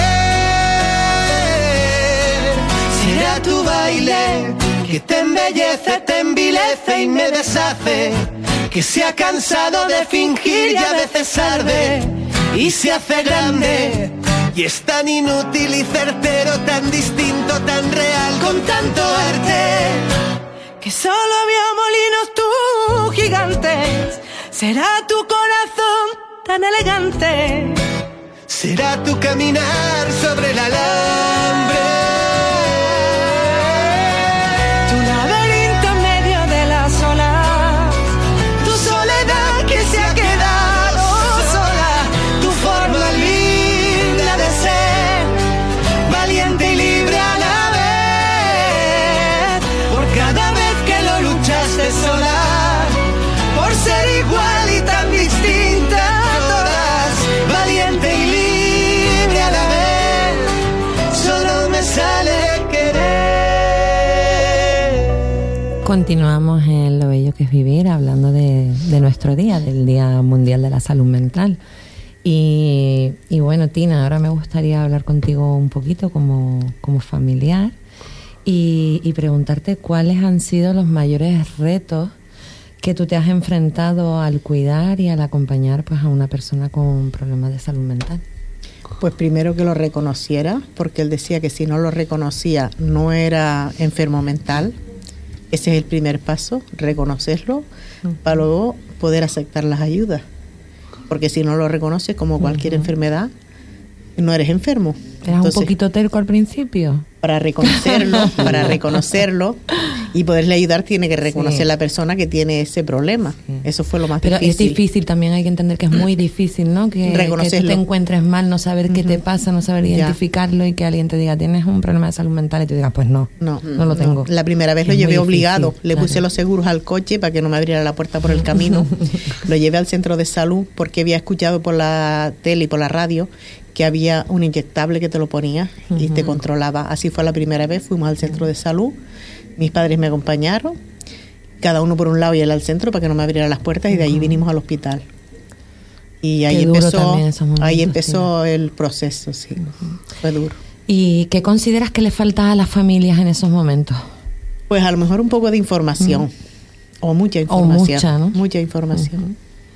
querer. Será tu baile que te embellece, te envilece y me deshace, que se ha cansado de fingir y a veces arde y se hace grande, y es tan inútil y certero, tan distinto, tan real, con tanto arte, que solo vio molinos tú gigantes. Será tu corazón tan elegante, será tu caminar sobre el alambre, Continuamos en Lo Bello que es Vivir, hablando de nuestro día, del Día Mundial de la Salud Mental. Y bueno, Tina, ahora me gustaría hablar contigo un poquito como familiar y preguntarte cuáles han sido los mayores retos que tú te has enfrentado al cuidar y al acompañar pues a una persona con problemas de salud mental. Pues primero que lo reconociera, porque él decía que si no lo reconocía no era enfermo mental. Ese es el primer paso, reconocerlo, para luego poder aceptar las ayudas. Porque si no lo reconoces, como cualquier enfermedad, no eres enfermo. ¿Eras un poquito terco al principio? Para reconocerlo y poderle ayudar, tiene que reconocer la persona que tiene ese problema. Eso fue lo más difícil. Pero es difícil también, hay que entender que es muy difícil, ¿no? Que tú te encuentres mal, no saber qué te pasa, no saber identificarlo y que alguien te diga, tienes un problema de salud mental y tú digas, pues no lo tengo. La primera vez lo llevé obligado, le puse los seguros al coche para que no me abriera la puerta por el camino. Lo llevé al centro de salud porque había escuchado por la tele y por la radio que había un inyectable que te lo ponía y te controlaba. Así fue la primera vez, fuimos al centro de salud, mis padres me acompañaron, cada uno por un lado y él al centro para que no me abriera las puertas y de allí vinimos al hospital. Y ahí empezó el proceso, sí, fue duro. ¿Y qué consideras que le falta a las familias en esos momentos? Pues a lo mejor un poco de información, o mucha información. Mucha información.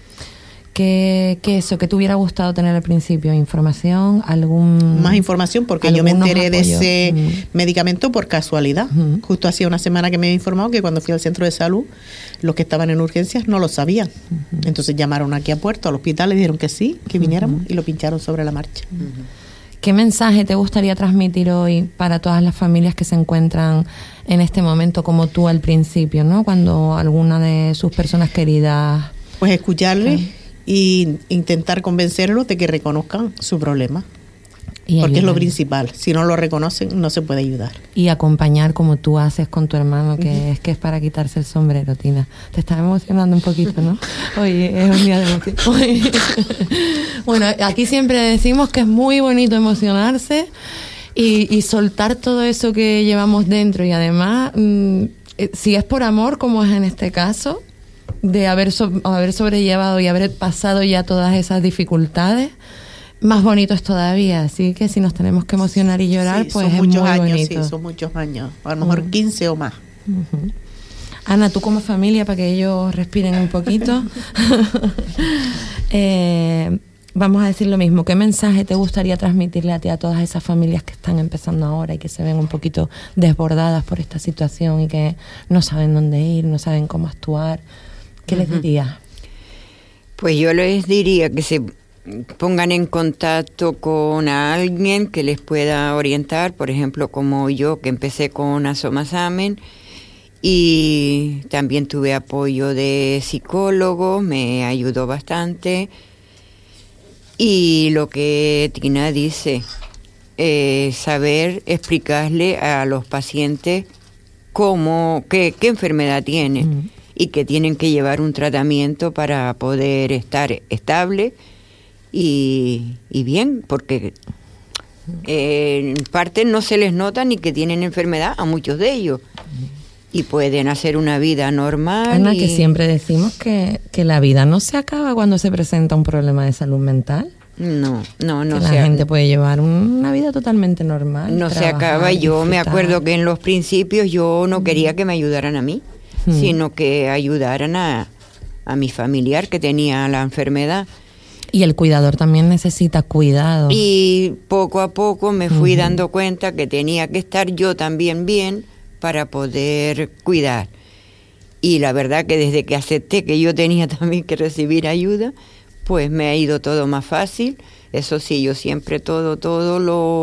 ¿Qué eso que te hubiera gustado tener al principio? ¿Información? Más información, porque yo me enteré de ese medicamento por casualidad. Justo hacía una semana que me había informado que cuando fui al centro de salud, los que estaban en urgencias no lo sabían. Entonces llamaron aquí a Puerto, al hospital, le dijeron que sí, que viniéramos y lo pincharon sobre la marcha. ¿Qué mensaje te gustaría transmitir hoy para todas las familias que se encuentran en este momento como tú al principio, ¿no? Cuando alguna de sus personas queridas... Pues escucharle y intentar convencerlos de que reconozcan su problema. Porque es lo principal. Si no lo reconocen, no se puede ayudar. Y acompañar como tú haces con tu hermano, que es para quitarse el sombrero, Tina. Te estás emocionando un poquito, ¿no? Oye, es un día de emoción. Bueno, aquí siempre decimos que es muy bonito emocionarse y soltar todo eso que llevamos dentro. Y además, si es por amor, como es en este caso, de haber sobrellevado y haber pasado ya todas esas dificultades, más bonito es todavía. Así que si nos tenemos que emocionar y llorar, pues es muy bonito. Sí, son muchos años, a lo mejor 15 o más. Ana, tú como familia, para que ellos respiren un poquito, vamos a decir lo mismo. ¿Qué mensaje te gustaría transmitirle a ti a todas esas familias que están empezando ahora y que se ven un poquito desbordadas por esta situación y que no saben dónde ir, no saben cómo actuar? ¿Qué les dirías? Pues yo les diría que se pongan en contacto con alguien que les pueda orientar, por ejemplo, como yo, que empecé con Asomasamen y también tuve apoyo de psicólogos, me ayudó bastante. Y lo que Tina dice, saber explicarle a los pacientes qué enfermedad tienen y que tienen que llevar un tratamiento para poder estar estable y bien, porque en parte no se les nota ni que tienen enfermedad a muchos de ellos y pueden hacer una vida normal. Ana, que siempre decimos que la vida no se acaba cuando se presenta un problema de salud mental. No la gente puede llevar una vida totalmente normal. No se acaba. Yo me acuerdo que en los principios yo no quería que me ayudaran a mí, sino que ayudaran a mi familiar que tenía la enfermedad. Y el cuidador también necesita cuidado. Y poco a poco me fui dando cuenta que tenía que estar yo también bien para poder cuidar. Y la verdad que desde que acepté que yo tenía también que recibir ayuda, pues me ha ido todo más fácil. Eso sí, yo siempre todo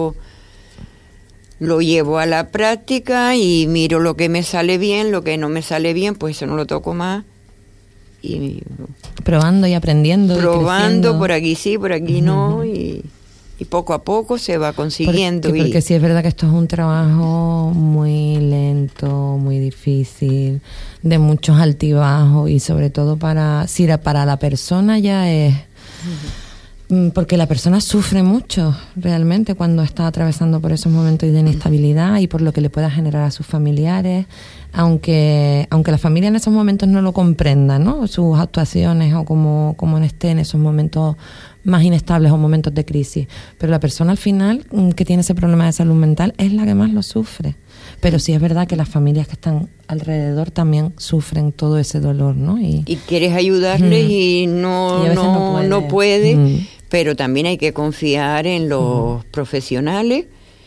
lo llevo a la práctica y miro lo que me sale bien, lo que no me sale bien, pues eso no lo toco más. Y probando y aprendiendo. Probando, por aquí sí, por aquí no, y poco a poco se va consiguiendo. Porque sí es verdad que esto es un trabajo muy lento, muy difícil, de muchos altibajos y sobre todo para la persona ya es Porque la persona sufre mucho realmente cuando está atravesando por esos momentos de inestabilidad y por lo que le pueda generar a sus familiares, aunque la familia en esos momentos no lo comprenda, ¿no? Sus actuaciones o cómo esté en esos momentos más inestables o momentos de crisis. Pero la persona al final que tiene ese problema de salud mental es la que más lo sufre. Pero sí es verdad que las familias que están alrededor también sufren todo ese dolor, ¿no? Y quieres ayudarles y no puede. Pero también hay que confiar en los profesionales.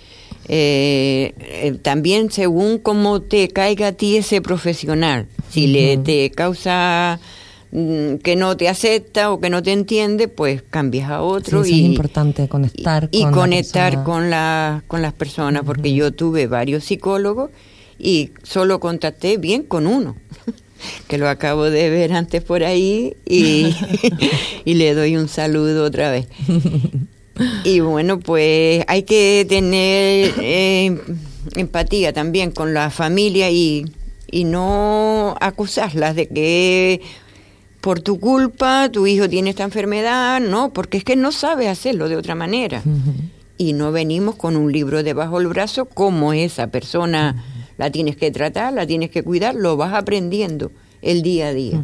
También según cómo te caiga a ti ese profesional. Si te causa que no te acepta o que no te entiende, pues cambias a otro. Sí, es importante conectar con las personas, porque yo tuve varios psicólogos y solo contacté bien con uno, que lo acabo de ver antes por ahí y le doy un saludo otra vez. Y bueno, pues hay que tener empatía también con la familia y no acusarlas de que por tu culpa tu hijo tiene esta enfermedad, no, porque es que no sabe hacerlo de otra manera. Y no venimos con un libro debajo del brazo, como esa persona la tienes que tratar, la tienes que cuidar, lo vas aprendiendo el día a día.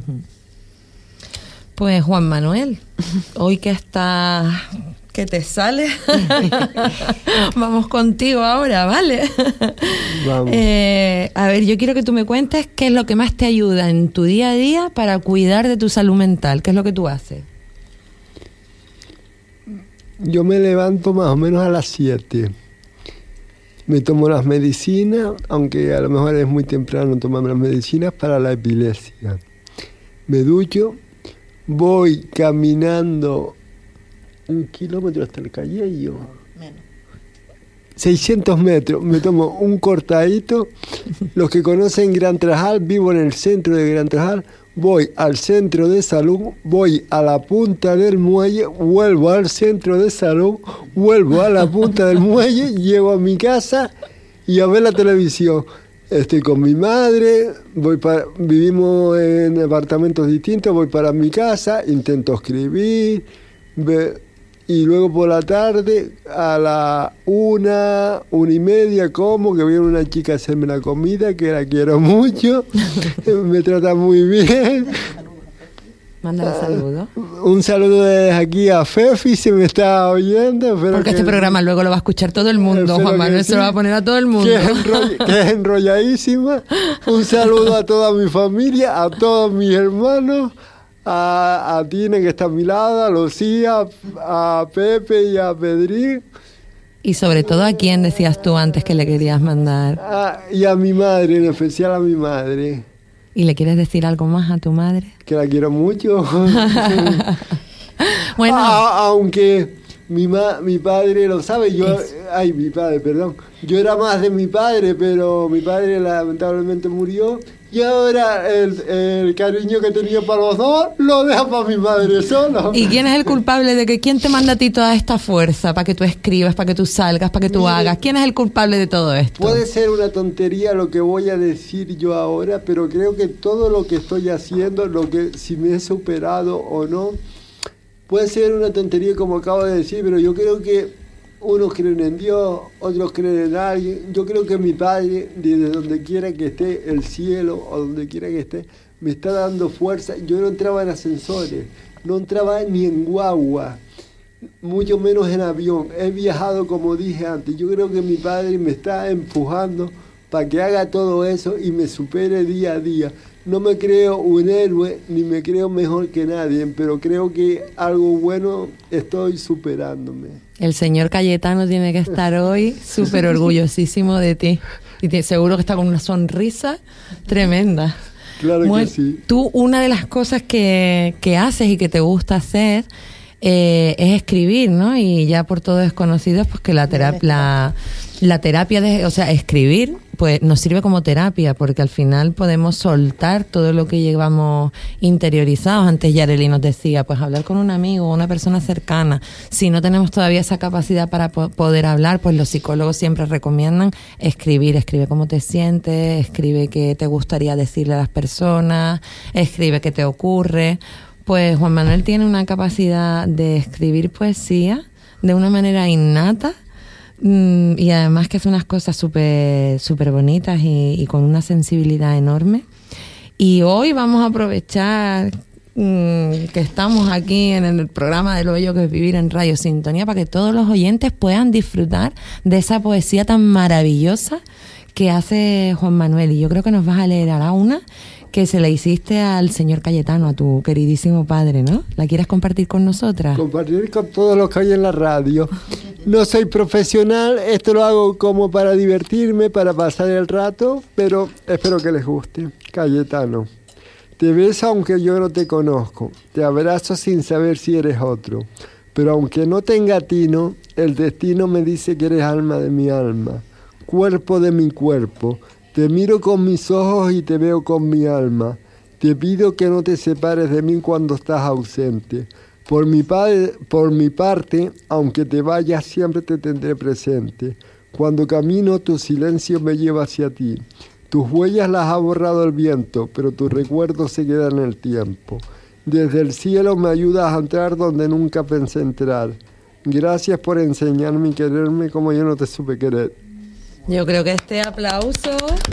Pues Juan Manuel, hoy que te sale, vamos contigo ahora, ¿vale? Vamos. A ver, yo quiero que tú me cuentes qué es lo que más te ayuda en tu día a día para cuidar de tu salud mental. ¿Qué es lo que tú haces? Yo me levanto más o menos a las 7. Me tomo las medicinas, aunque a lo mejor es muy temprano tomarme las medicinas para la epilepsia. Me ducho, voy caminando 1 kilómetro hasta el Callello. 600 metros. Me tomo un cortadito. Los que conocen Gran Trajal, vivo en el centro de Gran Trajal. Voy al centro de salud, voy a la punta del muelle, vuelvo al centro de salud, vuelvo a la punta del muelle, llego a mi casa y a ver la televisión. Estoy con mi madre, vivimos en apartamentos distintos, voy para mi casa, intento escribir, y luego por la tarde a la 1:30 como, que viene una chica a hacerme la comida, que la quiero mucho, me trata muy bien. Mándale saludos. Un saludo desde aquí a Fefi, si me está oyendo. Porque este programa luego lo va a escuchar todo el mundo, Juan Manuel, se lo va a poner a todo el mundo. Que es enrolladísima. Un saludo a toda mi familia, a todos mis hermanos, a Tina, que está a mi lado, a Lucía, a Pepe y a Pedrín. Y sobre todo, ¿a quién decías tú antes que le querías mandar? Y a mi madre, en especial a mi madre. ¿Y le quieres decir algo más a tu madre? Que la quiero mucho. Bueno. Aunque mi padre lo sabe, yo era más de mi padre, pero mi padre lamentablemente murió. Y ahora el cariño que tenía para los dos lo deja para mi madre solo. ¿Y quién es el culpable de que quién te manda a ti toda esta fuerza para que tú escribas, para que tú salgas, para que tú hagas? ¿Quién es el culpable de todo esto? Puede ser una tontería lo que voy a decir yo ahora, pero creo que todo lo que estoy haciendo, si me he superado o no, puede ser una tontería como acabo de decir, pero yo creo que unos creen en Dios, otros creen en alguien. Yo creo que mi padre, desde donde quiera que esté, el cielo o donde quiera que esté, me está dando fuerza. Yo no entraba en ascensores, no entraba ni en guagua, mucho menos en avión. He viajado, como dije antes. Yo creo que mi padre me está empujando para que haga todo eso y me supere día a día. No me creo un héroe, ni me creo mejor que nadie, pero creo que algo bueno estoy superándome. El señor Cayetano tiene que estar hoy súper orgullosísimo de ti. Y seguro que está con una sonrisa tremenda. Claro que sí. Tú, una de las cosas que haces y que te gusta hacer es escribir, ¿no? Y ya por todo es conocido, pues que la terapia escribir, pues nos sirve como terapia, porque al final podemos soltar todo lo que llevamos interiorizados. Antes Yareli nos decía, pues hablar con un amigo o una persona cercana. Si no tenemos todavía esa capacidad para poder hablar, pues los psicólogos siempre recomiendan escribir. Escribe cómo te sientes, escribe qué te gustaría decirle a las personas, escribe qué te ocurre, Pues Juan Manuel tiene una capacidad de escribir poesía de una manera innata, y además que hace unas cosas súper bonitas y con una sensibilidad enorme. Y hoy vamos a aprovechar que estamos aquí en el programa de Lo Bello que es Vivir en Radio Sintonía para que todos los oyentes puedan disfrutar de esa poesía tan maravillosa que hace Juan Manuel. Y yo creo que nos vas a leer ahora una que se la hiciste al señor Cayetano, a tu queridísimo padre, ¿no? ¿La quieres compartir con nosotras? Compartir con todos los que hay en la radio. No soy profesional, esto lo hago como para divertirme, para pasar el rato, pero espero que les guste. Cayetano. Te beso aunque yo no te conozco, te abrazo sin saber si eres otro, pero aunque no te engatino, el destino me dice que eres alma de mi alma, cuerpo de mi cuerpo. Te miro con mis ojos y te veo con mi alma. Te pido que no te separes de mí cuando estás ausente. Por mi parte, aunque te vayas, siempre te tendré presente. Cuando camino, tu silencio me lleva hacia ti. Tus huellas las ha borrado el viento, pero tus recuerdos se quedan en el tiempo. Desde el cielo me ayudas a entrar donde nunca pensé entrar. Gracias por enseñarme y quererme como yo no te supe querer. Yo creo que este aplauso...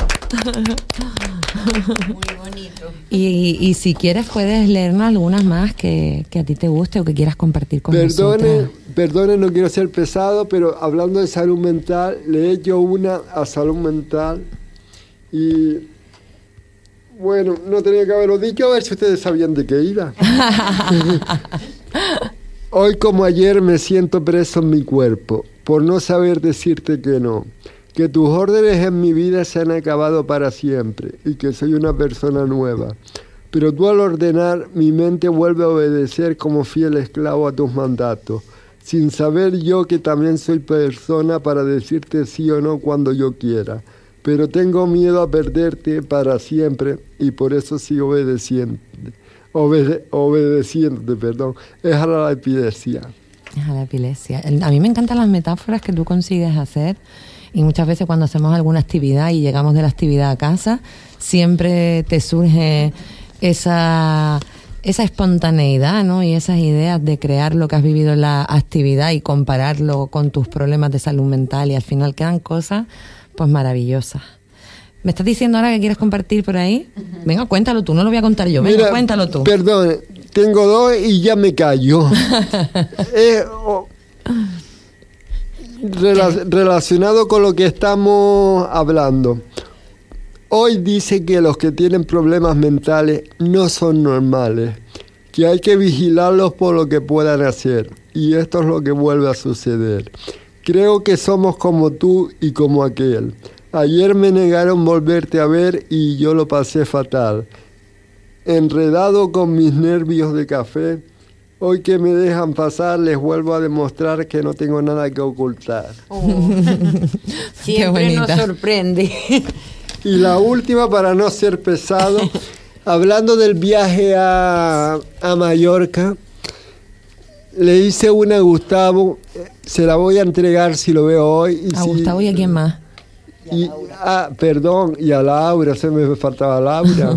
Muy bonito. Y si quieres puedes leernos algunas más que a ti te guste o que quieras compartir con nosotros. Perdone, no quiero ser pesado, pero hablando de salud mental, le he hecho una a salud mental y... Bueno, no tenía que haberlo dicho, a ver si ustedes sabían de qué iba. Hoy como ayer me siento preso en mi cuerpo, por no saber decirte que no. Que tus órdenes en mi vida se han acabado para siempre y que soy una persona nueva. Pero tú al ordenar, mi mente vuelve a obedecer como fiel esclavo a tus mandatos, sin saber yo que también soy persona para decirte sí o no cuando yo quiera. Pero tengo miedo a perderte para siempre y por eso sigo obedeciéndote. Es a la epilepsia. Es a la epilepsia. A mí me encantan las metáforas que tú consigues hacer. Y muchas veces cuando hacemos alguna actividad y llegamos de la actividad a casa, siempre te surge esa espontaneidad, ¿no? Y esas ideas de crear lo que has vivido en la actividad y compararlo con tus problemas de salud mental y al final quedan cosas pues maravillosas. ¿Me estás diciendo ahora que quieres compartir por ahí? Venga, cuéntalo tú, no lo voy a contar yo. Venga, mira, cuéntalo tú. Perdón, tengo dos y ya me callo. Relacionado con lo que estamos hablando. Hoy dice que los que tienen problemas mentales no son normales, que hay que vigilarlos por lo que puedan hacer, y esto es lo que vuelve a suceder. Creo que somos como tú y como aquel. Ayer me negaron volverte a ver y yo lo pasé fatal. Enredado con mis nervios de café, hoy que me dejan pasar, les vuelvo a demostrar que no tengo nada que ocultar. Oh. Siempre nos sorprende. Y la última, para no ser pesado, hablando del viaje a Mallorca, le hice una a Gustavo, se la voy a entregar si lo veo hoy. ¿A Gustavo y a quién más? Perdón, y a Laura, se me faltaba Laura.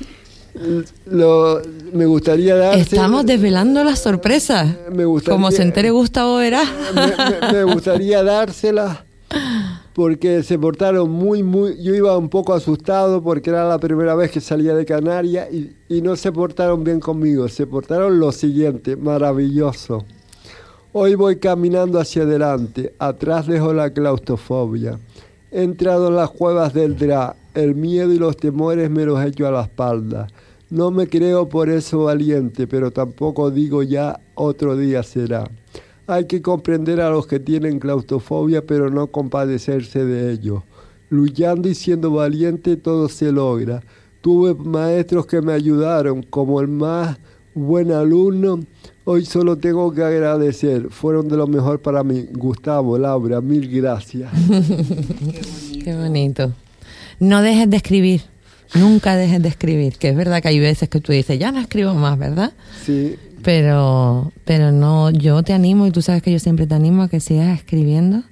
Me gustaría dársela. Estamos desvelando las sorpresas. Como se entere Gustavo verá. Me gustaría dársela porque se portaron muy... Yo iba un poco asustado porque era la primera vez que salía de Canarias y no se portaron bien conmigo. Se portaron lo siguiente, maravilloso. Hoy voy caminando hacia adelante, atrás dejo la claustrofobia. He entrado en las cuevas del DRA, el miedo y los temores me los echo a la espalda. No me creo por eso valiente, pero tampoco digo ya otro día será. Hay que comprender a los que tienen claustrofobia, pero no compadecerse de ellos. Luchando y siendo valiente todo se logra. Tuve maestros que me ayudaron, como el más buen alumno. Hoy solo tengo que agradecer. Fueron de lo mejor para mí. Gustavo, Laura, mil gracias. Qué bonito. No dejes de escribir. Nunca dejes de escribir. Que es verdad que hay veces que tú dices, ya no escribo más, ¿verdad? Sí. Pero no, yo te animo, y tú sabes que yo siempre te animo a que sigas escribiendo,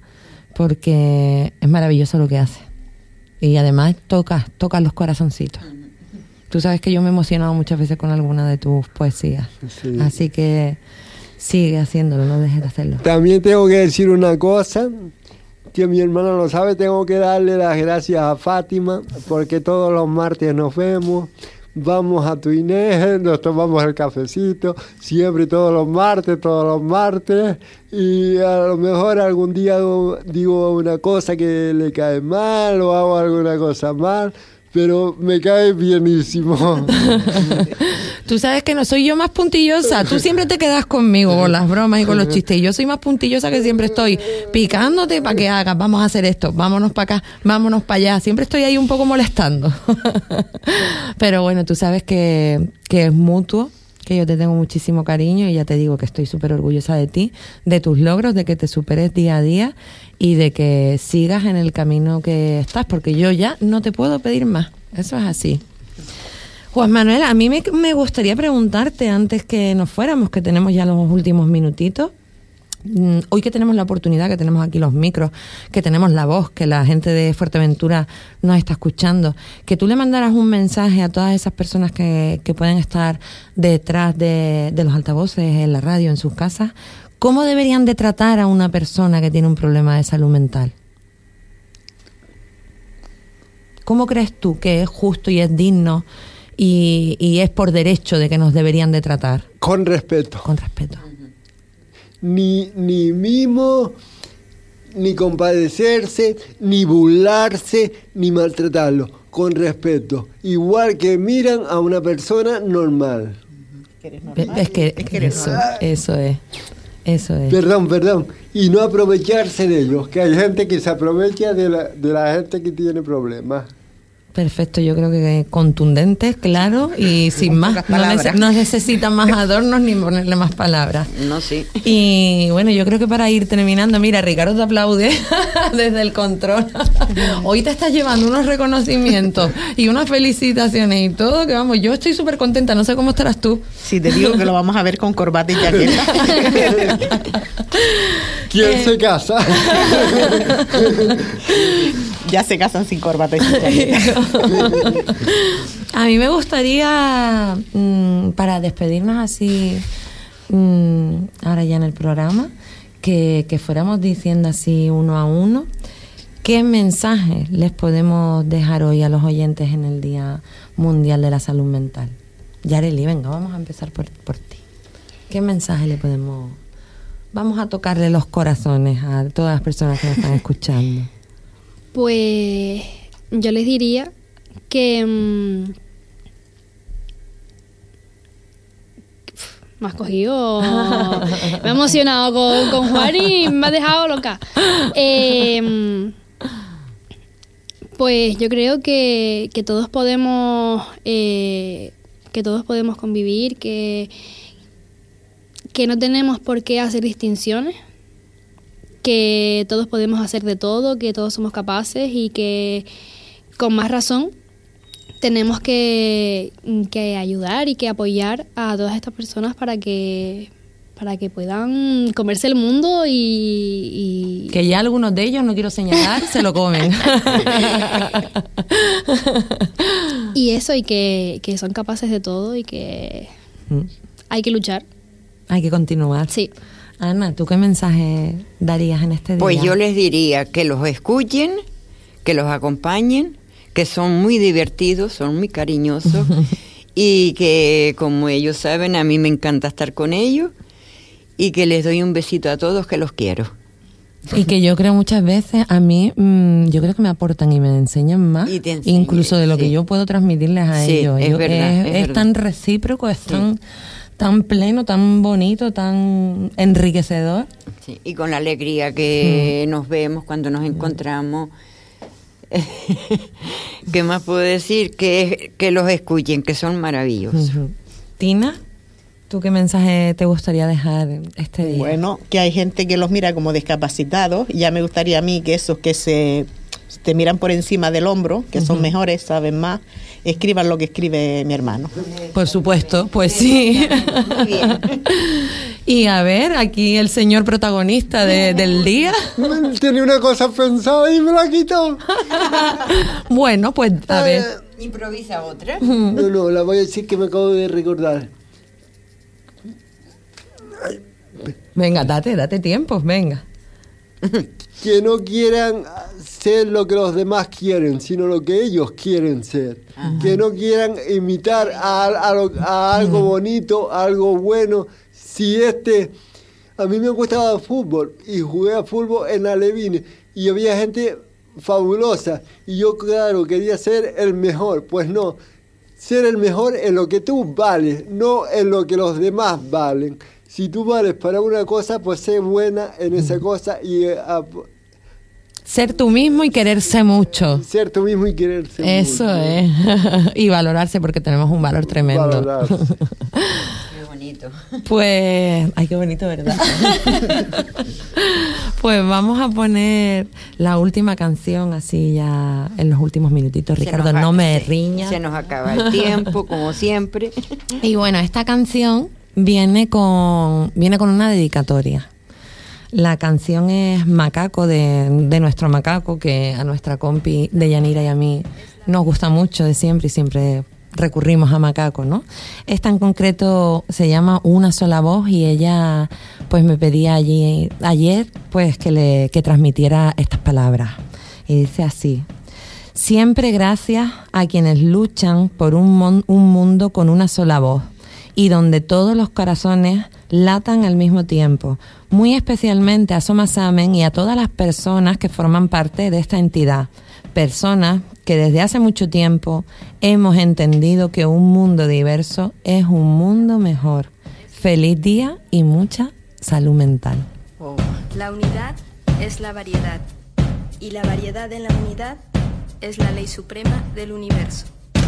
porque es maravilloso lo que haces. Y además tocas los corazoncitos. Tú sabes que yo me he emocionado muchas veces con alguna de tus poesías. Sí. Así que sigue haciéndolo, no dejes de hacerlo. También tengo que decir una cosa, que mi hermana lo sabe, tengo que darle las gracias a Fátima, porque todos los martes nos vemos. Vamos a tu Inés, nos tomamos el cafecito, siempre todos los martes, y a lo mejor algún día digo una cosa que le cae mal o hago alguna cosa mal, pero me cae bienísimo. Tú sabes que no soy yo más puntillosa, tú siempre te quedas conmigo con las bromas y con los chistes, y yo soy más puntillosa, que siempre estoy picándote para que hagas, vamos a hacer esto, vámonos para acá, vámonos para allá, siempre estoy ahí un poco molestando. Pero bueno, tú sabes que es mutuo, que yo te tengo muchísimo cariño, y ya te digo que estoy súper orgullosa de ti, de tus logros, de que te superes día a día y de que sigas en el camino que estás, porque yo ya no te puedo pedir más, eso es así. Juan Manuel, a mí me gustaría preguntarte, antes que nos fuéramos, que tenemos ya los últimos minutitos, hoy que tenemos la oportunidad, que tenemos aquí los micros, que tenemos la voz, que la gente de Fuerteventura nos está escuchando, que tú le mandaras un mensaje a todas esas personas que pueden estar detrás de los altavoces, en la radio, en sus casas. ¿Cómo deberían de tratar a una persona que tiene un problema de salud mental? ¿Cómo crees tú que es justo y es digno y es por derecho de que nos deberían de tratar? Con respeto. Con respeto. Ni mimo, ni compadecerse, ni burlarse, ni maltratarlo. Con respeto. Igual que miran a una persona normal. Es que eso es. Perdón. Y no aprovecharse de ellos, que hay gente que se aprovecha de la gente que tiene problemas. Perfecto, yo creo que contundente, claro, y sin más, no necesita más adornos ni ponerle más palabras. No, sí. Y bueno, yo creo que para ir terminando, mira, Ricardo te aplaude desde el control. Hoy te estás llevando unos reconocimientos y unas felicitaciones y todo, que vamos, yo estoy súper contenta, no sé cómo estarás tú. Sí, te digo que lo vamos a ver con corbata y chaqueta. ¿Quién se casa? Ya se casan sin corbata y sin chaqueta. A mí me gustaría, para despedirnos así, ahora ya en el programa, que fuéramos diciendo así uno a uno, ¿qué mensaje les podemos dejar hoy a los oyentes en el Día Mundial de la Salud Mental? Yareli, venga, vamos a empezar por ti. ¿Qué mensaje le podemos...? Vamos a tocarle los corazones a todas las personas que nos están escuchando. Pues yo les diría que me has cogido, me he emocionado con Juan y me ha dejado loca. Pues yo creo que todos podemos convivir, que no tenemos por qué hacer distinciones, que todos podemos hacer de todo, que todos somos capaces y que con más razón tenemos que ayudar y que apoyar a todas estas personas para que puedan comerse el mundo y... Que ya algunos de ellos, no quiero señalar, se lo comen. Y eso, y que son capaces de todo y que hay que luchar. Hay que continuar. Sí. Ana, ¿tú qué mensaje darías en este día? Pues yo les diría que los escuchen, que los acompañen, que son muy divertidos, son muy cariñosos y que, como ellos saben, a mí me encanta estar con ellos y que les doy un besito a todos, que los quiero. Y que yo creo muchas veces, a mí, yo creo que me aportan y me enseñan más, incluso de lo que yo puedo transmitirles a ellos. Es verdad, es verdad. Tan recíproco, es tan pleno, tan bonito, tan enriquecedor. Sí, y con la alegría que nos vemos cuando nos encontramos. ¿Qué más puedo decir? Que los escuchen, que son maravillosos. Tina, ¿tú qué mensaje te gustaría dejar este día? Bueno, que hay gente que los mira como discapacitados, y ya me gustaría a mí que esos que te miran por encima del hombro, que son mejores, saben más, escriban lo que escribe mi hermano. Por supuesto, pues sí. Muy bien. Y a ver, aquí el señor protagonista del día. Tenía una cosa pensada y me la quitó. Bueno, pues a ver. Improvisa otra. No, la voy a decir que me acabo de recordar. Venga, date tiempo, venga. Que no quieran ser lo que los demás quieren, sino lo que ellos quieren ser. Ajá. Que no quieran imitar a algo bonito, a algo bueno. Si a mí me gustaba el fútbol y jugué a fútbol en Alevines y había gente fabulosa y yo, claro, quería ser el mejor. Pues no, ser el mejor en lo que tú vales, no en lo que los demás valen. Si tú vales para una cosa, pues sé buena en esa cosa y... ser tú mismo y quererse mucho. Ser tú mismo y quererse mucho. Eso es. Y valorarse, porque tenemos un valor tremendo. Valorarse. Qué bonito. Pues... ay, qué bonito, ¿verdad? Pues vamos a poner la última canción, así ya en los últimos minutitos. Ricardo, no me riñas. Se nos acaba el tiempo, como siempre. Y bueno, esta canción viene con una dedicatoria. La canción es Macaco, de nuestro Macaco, que a nuestra compi de Yanira y a mí nos gusta mucho de siempre y siempre recurrimos a Macaco, ¿no? Esta en concreto se llama Una sola voz y ella pues me pedía ayer pues que transmitiera estas palabras. Y dice así: siempre gracias a quienes luchan por un mundo con una sola voz y donde todos los corazones latan al mismo tiempo, muy especialmente a Somasamen y a todas las personas que forman parte de esta entidad, personas que desde hace mucho tiempo hemos entendido que un mundo diverso es un mundo mejor. Feliz día y mucha salud mental. La unidad es la variedad y la variedad en la unidad es la ley suprema del universo.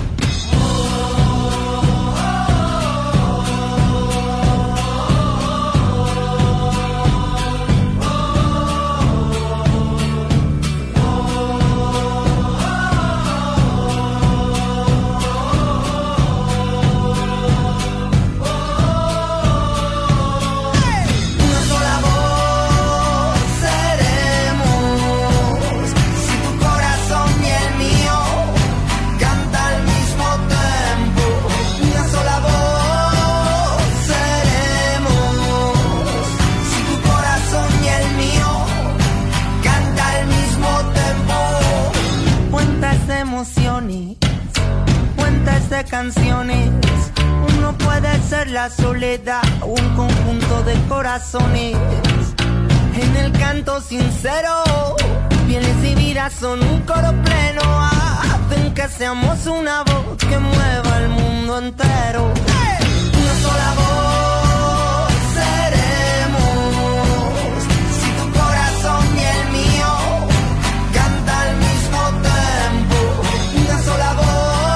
Cuentas de canciones, uno puede ser la soledad, un conjunto de corazones. En el canto sincero, pieles y vidas son un coro pleno, hacen que seamos una voz que mueva el mundo entero. Una sola voz seremos, si tu corazón y el mío canta al mismo tempo. Una sola voz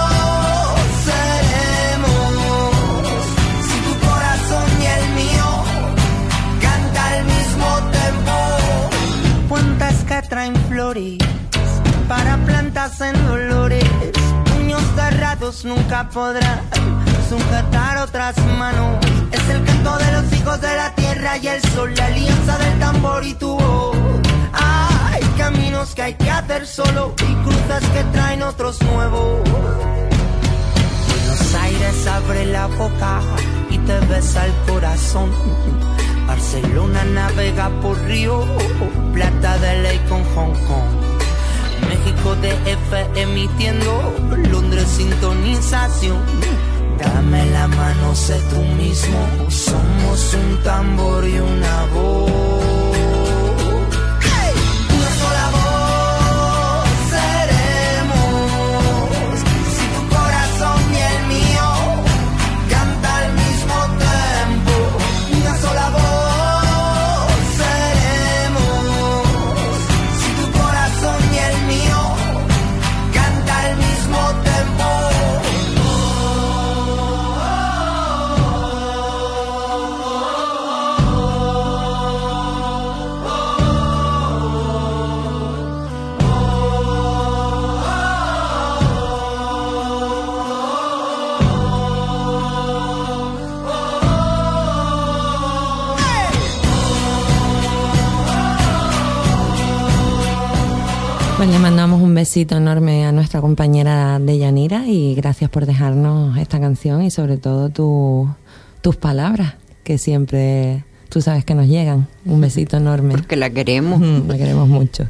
traen flores para plantas en dolores, puños cerrados nunca podrán sujetar otras manos. Es el canto de los hijos de la tierra y el sol, la alianza del tambor y tu voz. Hay caminos que hay que hacer solo y cruces que traen otros nuevos. Buenos Aires abre la boca y te besa el corazón. Barcelona navega por Río, Plata de Ley con Hong Kong. México DF emitiendo, Londres sintonización. Dame la mano, sé tú mismo, somos un tambor y una voz. Una sola voz seremos, si tu corazón y el mío canta al mismo tempo. Una sola voz Pues le mandamos un besito enorme a nuestra compañera Deyanira y gracias por dejarnos esta canción y sobre todo tus palabras, que siempre tú sabes que nos llegan. Un besito enorme. Porque la queremos. La queremos mucho.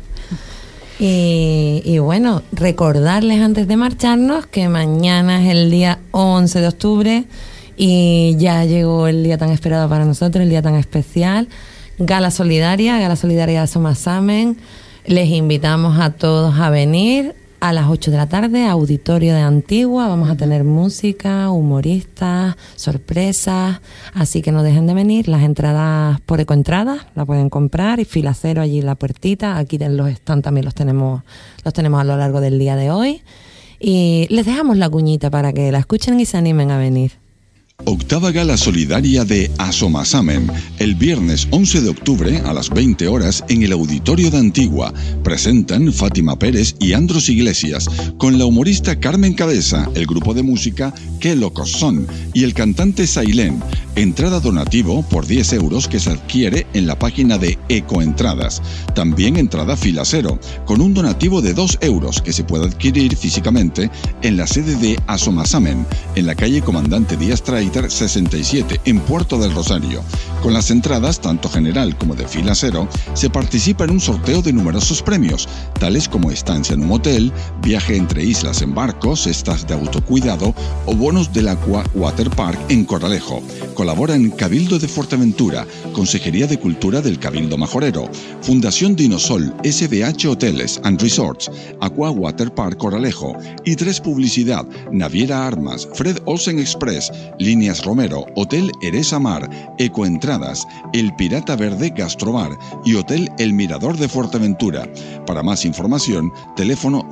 Y bueno, recordarles antes de marcharnos que mañana es el día 11 de octubre y ya llegó el día tan esperado para nosotros, el día tan especial. Gala Solidaria de Asomasamen. Les invitamos a todos a venir a las 8 de la tarde, Auditorio de Antigua. Vamos a tener música, humoristas, sorpresas, así que no dejen de venir. Las entradas por Ecoentradas la pueden comprar y fila cero allí en la puertita. Aquí en los stands también los tenemos a lo largo del día de hoy. Y les dejamos la cuñita para que la escuchen y se animen a venir. Octava Gala Solidaria de Asomasamen, el viernes 11 de octubre a las 20 horas en el Auditorio de Antigua. Presentan Fátima Pérez y Andros Iglesias, con la humorista Carmen Cabeza, el grupo de música Qué Locos Son y el cantante Sailén. Entrada donativo por 10 euros que se adquiere en la página de Ecoentradas. También entrada fila cero, con un donativo de 2 euros que se puede adquirir físicamente en la sede de Asomasamen, en la calle Comandante Díaz Traiter 67, en Puerto del Rosario. Con las entradas, tanto general como de fila cero, se participa en un sorteo de numerosos premios, tales como estancia en un hotel, viaje entre islas en barco, cestas de autocuidado o bonos del Aqua Water Park en Corralejo. Colaboran Cabildo de Fuerteventura, Consejería de Cultura del Cabildo Majorero, Fundación Dinosol, SBH Hoteles and Resorts, Aqua Water Park Corralejo y 3 Publicidad, Naviera Armas, Fred Olsen Express, Líneas Romero, Hotel Eresa Mar, Ecoentradas, El Pirata Verde Gastrobar y Hotel El Mirador de Fuerteventura. Para más información, teléfono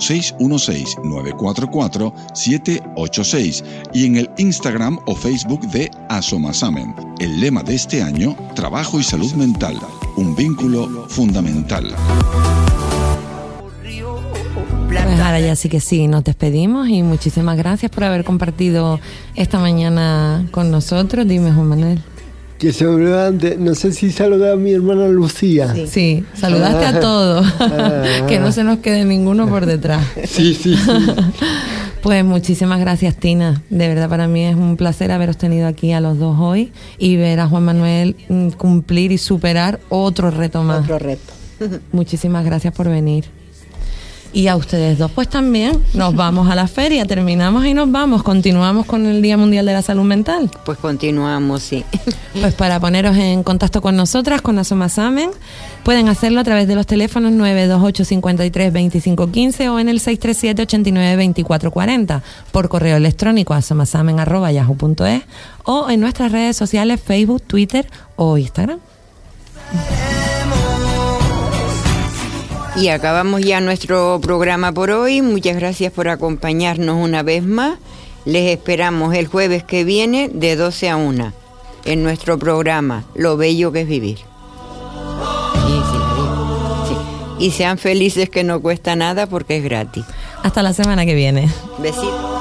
616-944-786 y en el Instagram o Facebook de Asomasamen. El lema de este año, trabajo y salud mental, un vínculo fundamental. Pues ahora ya sí que sí, nos despedimos y muchísimas gracias por haber compartido esta mañana con nosotros. Dime, Juan Manuel. Que se me olvidó antes, no sé si saludé a mi hermana Lucía. Sí, saludaste a todos, que no se nos quede ninguno por detrás. Sí. Pues muchísimas gracias, Tina. De verdad para mí es un placer haberos tenido aquí a los dos hoy y ver a Juan Manuel cumplir y superar otro reto más. Otro reto. Muchísimas gracias por venir. Y a ustedes dos pues también. Nos vamos a la feria, terminamos y nos vamos. Continuamos con el Día Mundial de la Salud Mental. Pues continuamos, sí. Pues para poneros en contacto con nosotras, con Asomasamen, pueden hacerlo a través de los teléfonos 928 53 25 15 o en el 637 89 24 40, por correo electrónico asomasamen@yahoo.es o en nuestras redes sociales Facebook, Twitter o Instagram. Y acabamos ya nuestro programa por hoy. Muchas gracias por acompañarnos una vez más. Les esperamos el jueves que viene de 12 a 1 en nuestro programa Lo Bello que es Vivir. Sí. Y sean felices, que no cuesta nada porque es gratis. Hasta la semana que viene. Besitos.